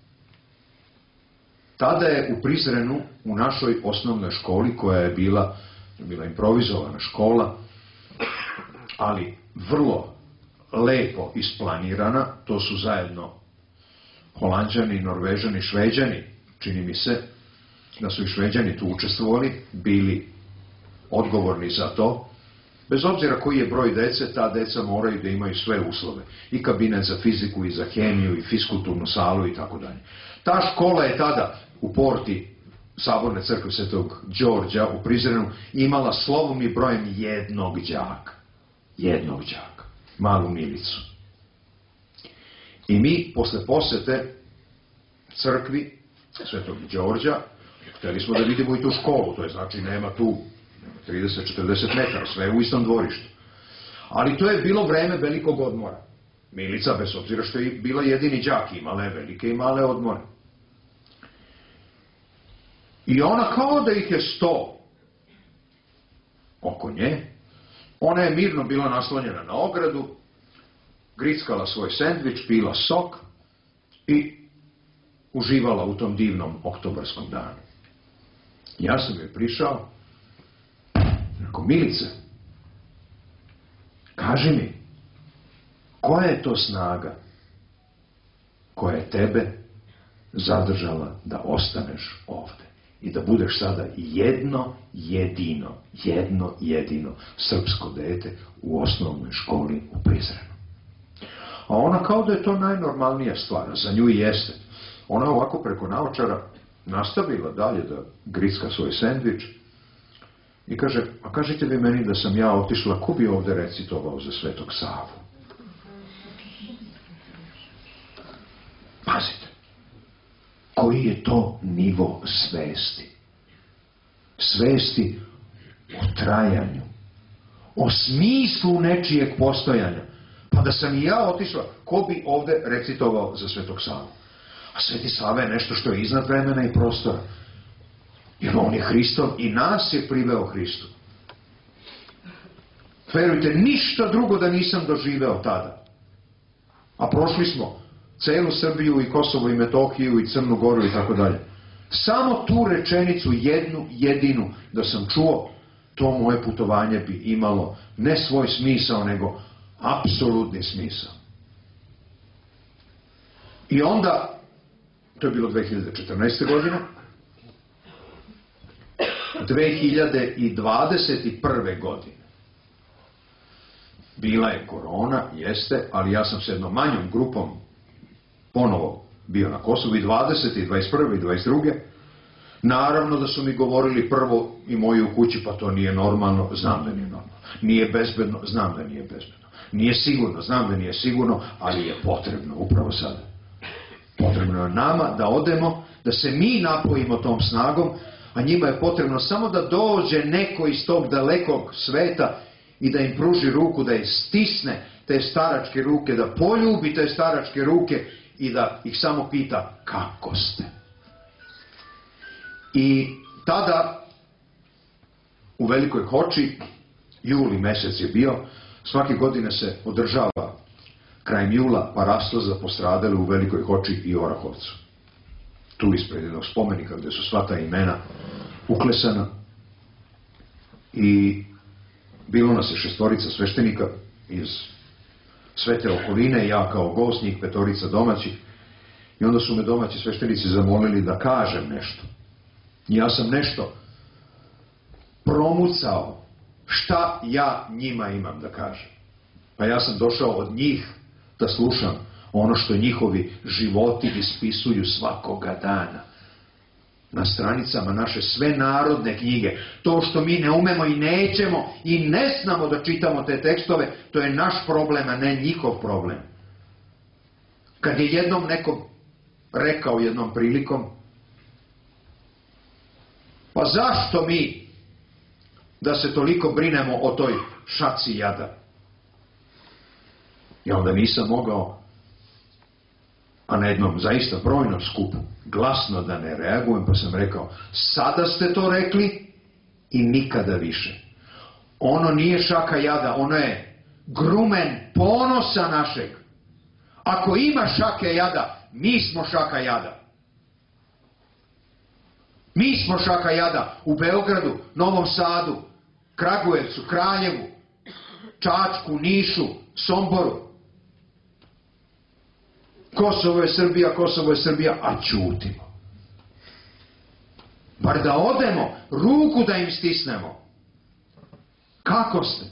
tada je u Prizrenu u našoj osnovnoj školi, koja je bila improvizovana škola, ali vrlo lepo isplanirana, to su zajedno Holanđani, Norvežani, Šveđani, čini mi se, da su i Šveđani tu učestvovali, bili odgovorni za to. Bez obzira koji je broj dece, ta deca moraju da imaju sve uslove. I kabinet za fiziku, i za hemiju, i fiskulturnu salu i tako dalje. Ta škola je tada u porti Saborne crkve Svetog Đorđa u Prizrenu imala slovom i brojem jednog đaka. Jednog đaka. Malu Milicu. I mi, posle posete crkvi Svetog Đorđa, hteli smo da vidimo i tu školu. To je znači nema tu 30-40 metara, sve u istom dvorištu. Ali to je bilo vreme velikog odmora. Milica, bez obzira što je bila jedini đak, imala je velike i male odmore. I ona kao da ih je 100 oko nje, ona je mirno bila naslonjena na ogradu, grickala svoj sendvič, pila sok i uživala u tom divnom oktobarskom danu. Ja sam joj prišao, rekao, Milice, kaži mi, koja je to snaga koja je tebe zadržala da ostaneš ovde i da budeš sada jedno jedino srpsko dete u osnovnoj školi u Prizrenu. A ona kao da je to najnormalnija stvar, za nju i jeste. Ona je ovako preko naočara nastavila dalje da gricka svoj sendvič i kaže, a kažite vi meni da sam ja otišla, ko bi ovde recitovao za Svetog Savu? Pazite, koji je to nivo svesti? Svesti o trajanju, o smislu nečijeg postojanja. Pa da sam i ja otišla, ko bi ovde recitovao za Svetog Savu? A Sveti Sava je nešto što je iznad vremena i prostora. Jer on je Hristov i nas je priveo Hristu. Verujte, ništa drugo da nisam doživeo tada. A prošli smo celu Srbiju i Kosovo i Metohiju i Crnu Goru i tako dalje. Samo tu rečenicu, jednu jedinu, da sam čuo, to moje putovanje bi imalo ne svoj smisao, nego apsolutni smisao. I onda, to je bilo 2014. godine, 2021. godine. Bila je korona, jeste, ali ja sam s jednom manjom grupom ponovo bio na Kosovu i 20. i 21. i 22. Naravno da su mi govorili prvo i moji u kući, pa to nije normalno, znam da nije normalno. Nije bezbedno, znam da nije bezbedno. Nije sigurno, znam da nije sigurno, ali je potrebno upravo sada. Potrebno je nama da odemo, da se mi napojimo tom snagom, a njima je potrebno samo da dođe neko iz tog dalekog sveta i da im pruži ruku, da je stisne te staračke ruke, da poljubi te staračke ruke i da ih samo pita kako ste. I tada u Velikoj Hoči, juli mesec je bio, svake godine se održava krajem jula parasto za postradale u Velikoj Hoči i Orahovcu. Tu ispred jednog spomenika gde su sva ta imena uklesana. I bilo nas je 6 sveštenika iz svete okoline, ja kao gost, njih 5 domaćih. I onda su me domaći sveštenici zamolili da kažem nešto. I ja sam nešto promucao šta ja njima imam da kažem. Pa ja sam došao od njih da slušam ono što njihovi životi ispisuju svakoga dana. Na stranicama naše sve narodne knjige. To što mi ne umemo i nećemo i ne znamo da čitamo te tekstove, to je naš problem, a ne njihov problem. Kad je jednom neko rekao jednom prilikom, pa zašto mi da se toliko brinemo o toj šaci jada? I onda nisam mogao, a na jednom zaista brojnom skupu, glasno da ne reagujem, pa sam rekao, sada ste to rekli i nikada više. Ono nije šaka jada, ono je grumen ponosa našeg. Ako ima šake jada, mi smo šaka jada. Mi smo šaka jada u Beogradu, Novom Sadu, Kragujevcu, Kraljevu, Čačku, Nišu, Somboru. Kosovo je Srbija, a ćutimo. Bar da odemo, ruku da im stisnemo. Kako ste?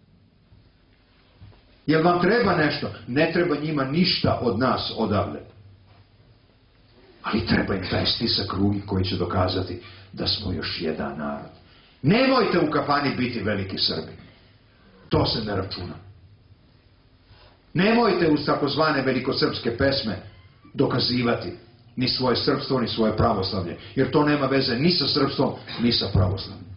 Jel vam treba nešto? Ne treba njima ništa od nas odavde. Ali treba im taj stisak ruki koji će dokazati da smo još jedan narod. Nemojte u kafani biti veliki Srbi. To se ne računa. Nemojte uz takozvane velikosrpske pesme dokazivati ni svoje srpstvo, ni svoje pravoslavlje. Jer to nema veze ni sa srpstvom, ni sa pravoslavljem.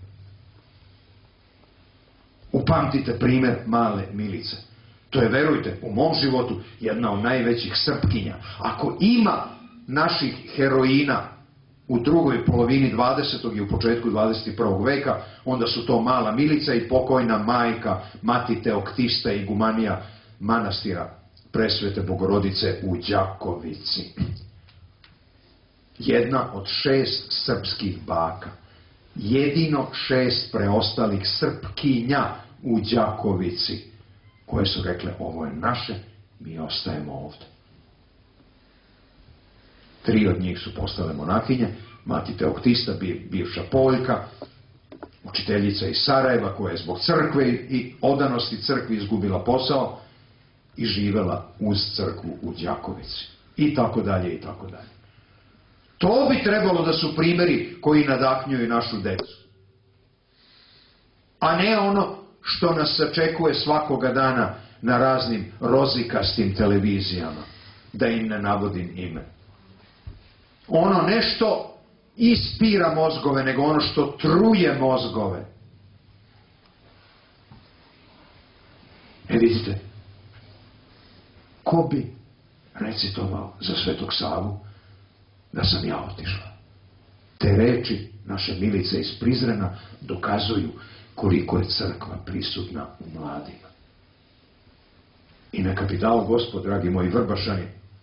Upamtite primjer male Milice. To je, verujte, u mom životu jedna od najvećih srpkinja. Ako ima naših heroina u drugoj polovini 20. i u početku 21. veka, onda su to mala Milica i pokojna majka Mati Teoktista i gumanija manastira Presvete Bogorodice u Đakovici. Jedna od 6 srpskih baka. Jedino 6 preostalih srpkinja u Đakovici, koje su rekle, ovo je naše, mi ostajemo ovdje. 3 od njih su postale monahinje, Mati Teoktista, bivša Poljka, učiteljica iz Sarajeva, koja je zbog crkve i odanosti crkvi izgubila posao i živela uz crkvu u Đakovici. I tako dalje, i tako dalje. To bi trebalo da su primjeri koji nadahnjuju našu decu. A ne ono što nas sačekuje svakoga dana na raznim rozikastim televizijama, da im ne navodim ime. Ono nešto ispira mozgove, nego ono što truje mozgove. Vidite, ko bi recitovao za Svetog Savu da sam ja otišla? Te reči naše Milice iz Prizrena dokazuju koliko je crkva prisutna u mladima. I neka bi dao Gospod, dragi moji Vrbašani,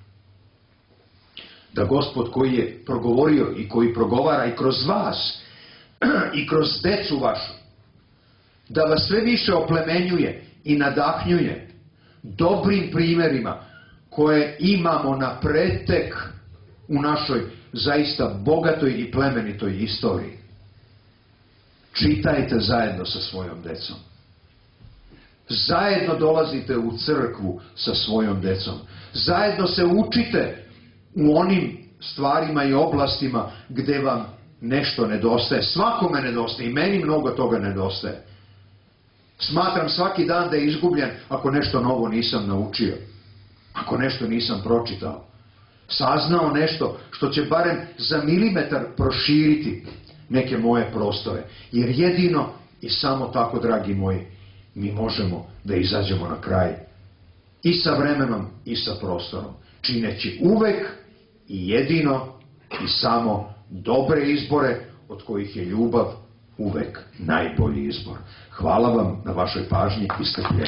da Gospod koji je progovorio i koji progovara i kroz vas i kroz decu vašu, da vas sve više oplemenjuje i nadahnjuje dobrim primjerima koje imamo na pretek u našoj zaista bogatoj i plemenitoj istoriji. Čitajte zajedno sa svojom decom. Zajedno dolazite u crkvu sa svojom decom. Zajedno se učite u onim stvarima i oblastima gdje vam nešto nedostaje. Svakome nedostaje i meni mnogo toga nedostaje. Smatram svaki dan da je izgubljen ako nešto novo nisam naučio. Ako nešto nisam pročitao. Saznao nešto što će barem za milimetar proširiti neke moje prostore. Jer jedino i samo tako, dragi moji, mi možemo da izađemo na kraj i sa vremenom i sa prostorom. Čineći uvek i jedino i samo dobre izbore od kojih je ljubav uvek najbolji izbor. Hvala vam na vašoj pažnji i strpljenju.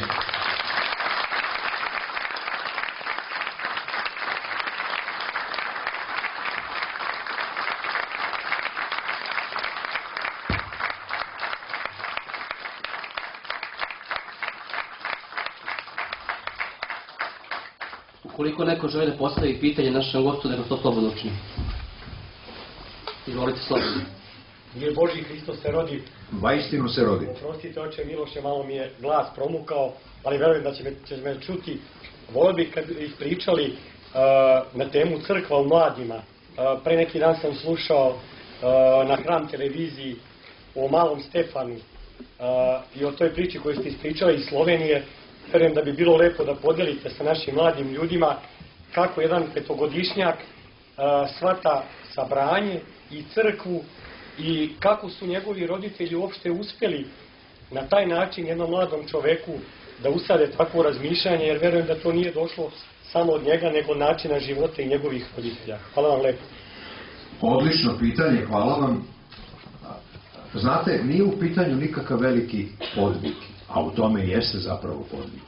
Ukoliko neko želi da postavi pitanje našem gostu, neka to slobodno učini. Izvolite slobodno. Mir Božji, Hristos se rodi. Vaistinu se rodi. Oprostite, oče Miloše, malo mi je glas promukao, ali verujem da će me čuti. Volio bih kad ispričali na temu crkva u mladima. Pre neki dan sam slušao na Hram televiziji o malom Stefanu i o toj priči koju ste ispričali iz Slovenije. Verujem da bi bilo lepo da podelite sa našim mladim ljudima kako jedan petogodišnjak shvata sabranje i crkvu i kako su njegovi roditelji uopšte uspjeli na taj način jednom mladom čoveku da usade takvo razmišljanje, jer verujem da to nije došlo samo od njega, nego od načina života i njegovih roditelja. Hvala vam lepo. Odlično pitanje, hvala vam. Znate, nije u pitanju nikakav veliki podvig, a u tome jeste zapravo podvig.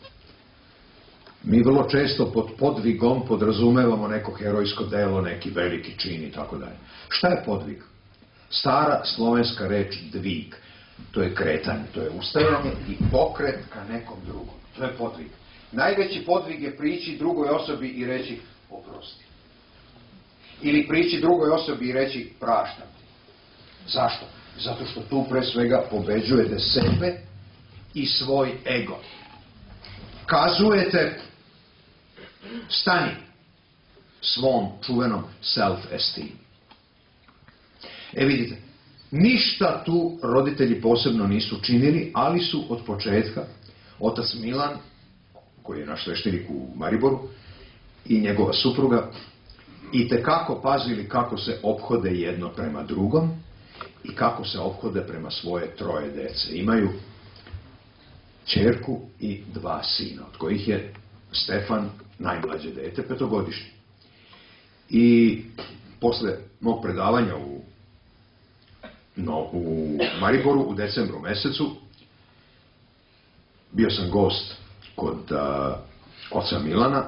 Mi vrlo često pod podvigom podrazumevamo neko herojsko delo, neki veliki čin i tako dalje. Šta je podvig? Stara slovenska reč dvig. To je kretanje, to je ustajanje i pokret ka nekom drugom. To je podvig. Najveći podvig je prići drugoj osobi i reći oprosti. Ili prići drugoj osobi i reći praštam ti. Zašto? Zato što tu pre svega pobeđujete sebe i svoj ego. Kazujete, stani svom čuvenom self-esteem. Vidite, ništa tu roditelji posebno nisu činili, ali su od početka otac Milan, koji je naš sveštenik u Mariboru, i njegova supruga, itekako pazili kako se ophode jedno prema drugom i kako se ophode prema svoje 3 dece. Imaju ćerku i 2 sina, od kojih je Stefan najmlađe dete, 5-godišnji. I posle mog predavanja u Mariboru u decembru mesecu bio sam gost kod oca Milana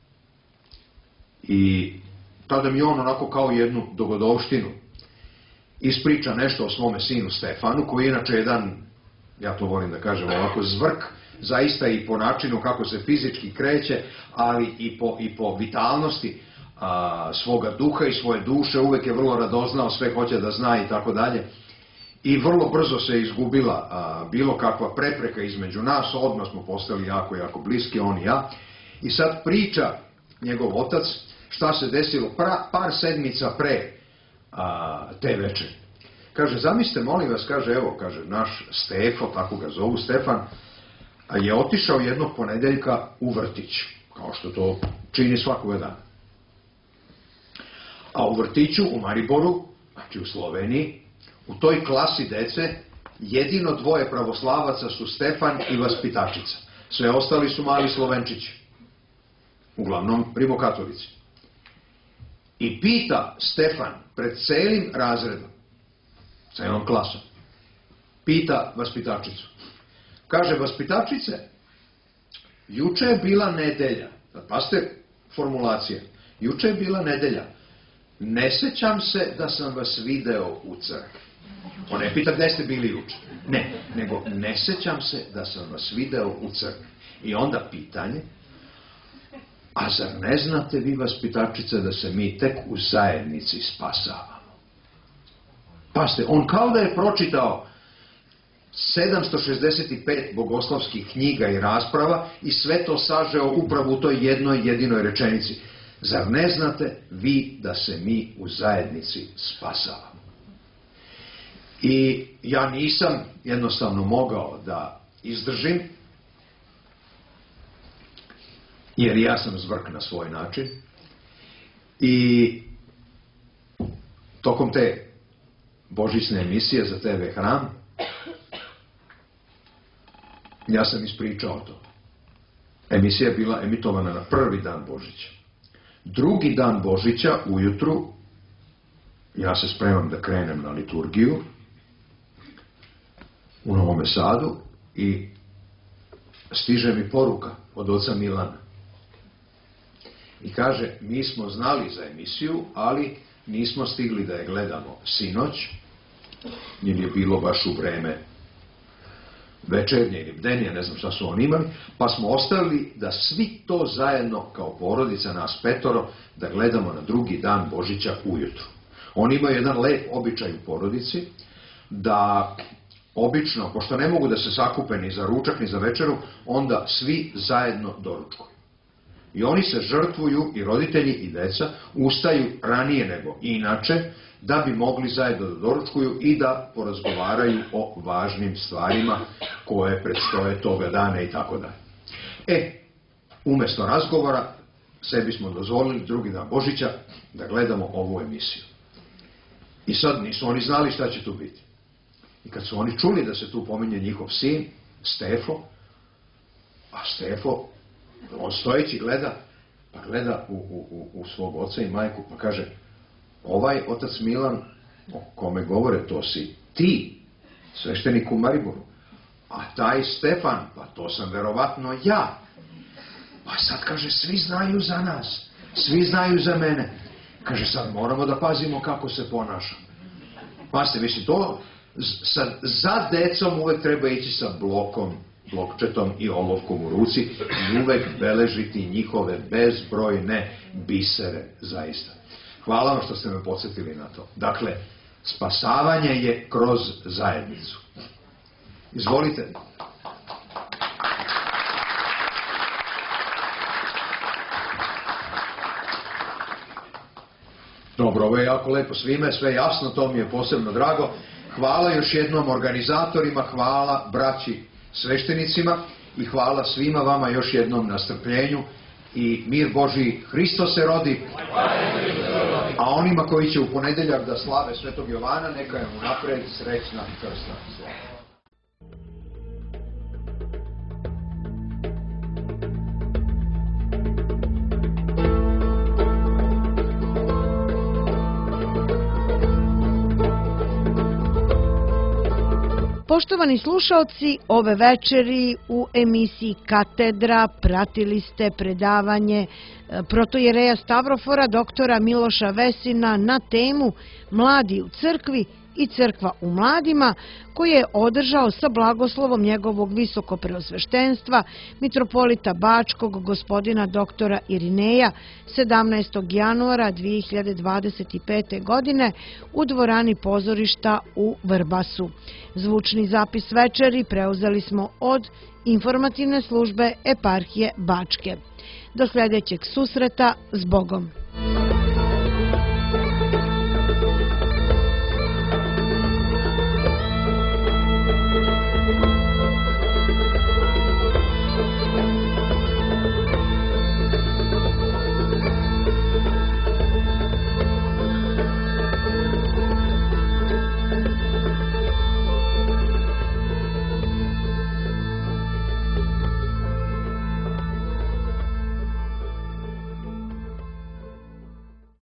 i tada mi on onako kao jednu dogodovštinu ispriča nešto o svome sinu Stefanu, koji je inače jedan, ja to volim da kažem ovako, zvrk, zaista i po načinu kako se fizički kreće, ali i po vitalnosti svoga duha i svoje duše, uvek je vrlo radoznao, sve hoće da zna i tako dalje. I vrlo brzo se izgubila bilo kakva prepreka između nas, odmah smo postali jako, jako bliski, on i ja. I sad priča njegov otac šta se desilo par sedmica pre te večeri. Kaže, zamislite, molim vas, kaže, evo, kaže, naš Stefo, tako ga zovu, Stefan, je otišao jednog ponedeljka u vrtić, kao što to čini svakoga dana. A u vrtiću u Mariboru, znači u Sloveniji, u toj klasi dece jedino 2 pravoslavaca su Stefan i vaspitačica. Sve ostali su mali Slovenčići. Uglavnom rimokatolici. I pita Stefan pred celim razredom, celom klasom, pita vaspitačicu. Kaže, vaspitačice, juče je bila nedelja. Pazite formulacija. Juče je bila nedelja. Ne sećam se da sam vas video u crkvi. On ne pita gde ste bili juče. Ne, nego ne sećam se da sam vas video u crkvi. I onda pitanje, a zar ne znate vi, vaspitačice, da se mi tek u zajednici spasavamo? Pazite, on kao da je pročitao 765 bogoslovskih knjiga i rasprava i sve to sažeo upravo u toj jednoj jedinoj rečenici. Zar ne znate vi da se mi u zajednici spasavamo? I ja nisam jednostavno mogao da izdržim, jer ja sam zvrk na svoj način. I tokom te božićne emisije za TV Hram, ja sam ispričao to. Emisija je bila emitovana na prvi dan Božića. Drugi dan Božića ujutru ja se spremam da krenem na liturgiju u Novome Sadu i stiže mi poruka od oca Milana. I kaže, mi smo znali za emisiju, ali nismo stigli da je gledamo sinoć, jer je bilo baš u vreme večernje ili bdenije, ne znam šta su oni imali, pa smo ostavili da svi to zajedno kao porodica, nas 5, da gledamo na drugi dan Božića ujutru. Oni imaju jedan lep običaj u porodici, da obično, pošto ne mogu da se sakupe ni za ručak ni za večeru, onda svi zajedno doručkuju. I oni se žrtvuju, i roditelji i deca, ustaju ranije nego inače, da bi mogli zajedno da doručkuju i da porazgovaraju o važnim stvarima koje predstoje toga dana i tako dalje. Umesto razgovora, sebi smo dozvolili drugi dan Božića da gledamo ovu emisiju. I sad nisu oni znali šta će tu biti. I kad su oni čuli da se tu pominje njihov sin, Stefo, a Stefo, on stojeći gleda, pa gleda u svog oca i majku, pa kaže, ovaj otac Milan, o kome govore, to si ti, sveštenik u Mariboru, a taj Stefan, pa to sam verovatno ja. Pa sad, kaže, svi znaju za nas, svi znaju za mene. Kaže, sad moramo da pazimo kako se ponašam. Pazite, mislim, to za decom uvek treba ići sa blokčetom i olovkom u ruci i uvek beležiti njihove bezbrojne bisere, zaista. Hvala vam što ste me podsjetili na to. Dakle, Spasavanje je kroz zajednicu. Izvolite. Dobro, ovo je jako lepo svime, sve jasno, to mi je posebno drago. Hvala još jednom organizatorima, hvala braći sveštenicima i hvala svima vama još jednom na strpljenju i mir Božji, Hristos se rodi. A onima koji će u ponedeljak da slave Svetog Jovana, neka je mu napred srećna krsna slava. Poštovani slušaoci, ove večeri u emisiji Katedra pratili ste predavanje protojereja Stavrofora doktora Miloša Vesina na temu Mladi u crkvi i crkva u mladima, koji je održao sa blagoslovom njegovog visokopreosveštenstva mitropolita Bačkog gospodina doktora Irineja 17. januara 2025. godine u dvorani pozorišta u Vrbasu. Zvučni zapis večeri preuzeli smo od informativne službe eparhije Bačke. Do sljedećeg susreta, s Bogom!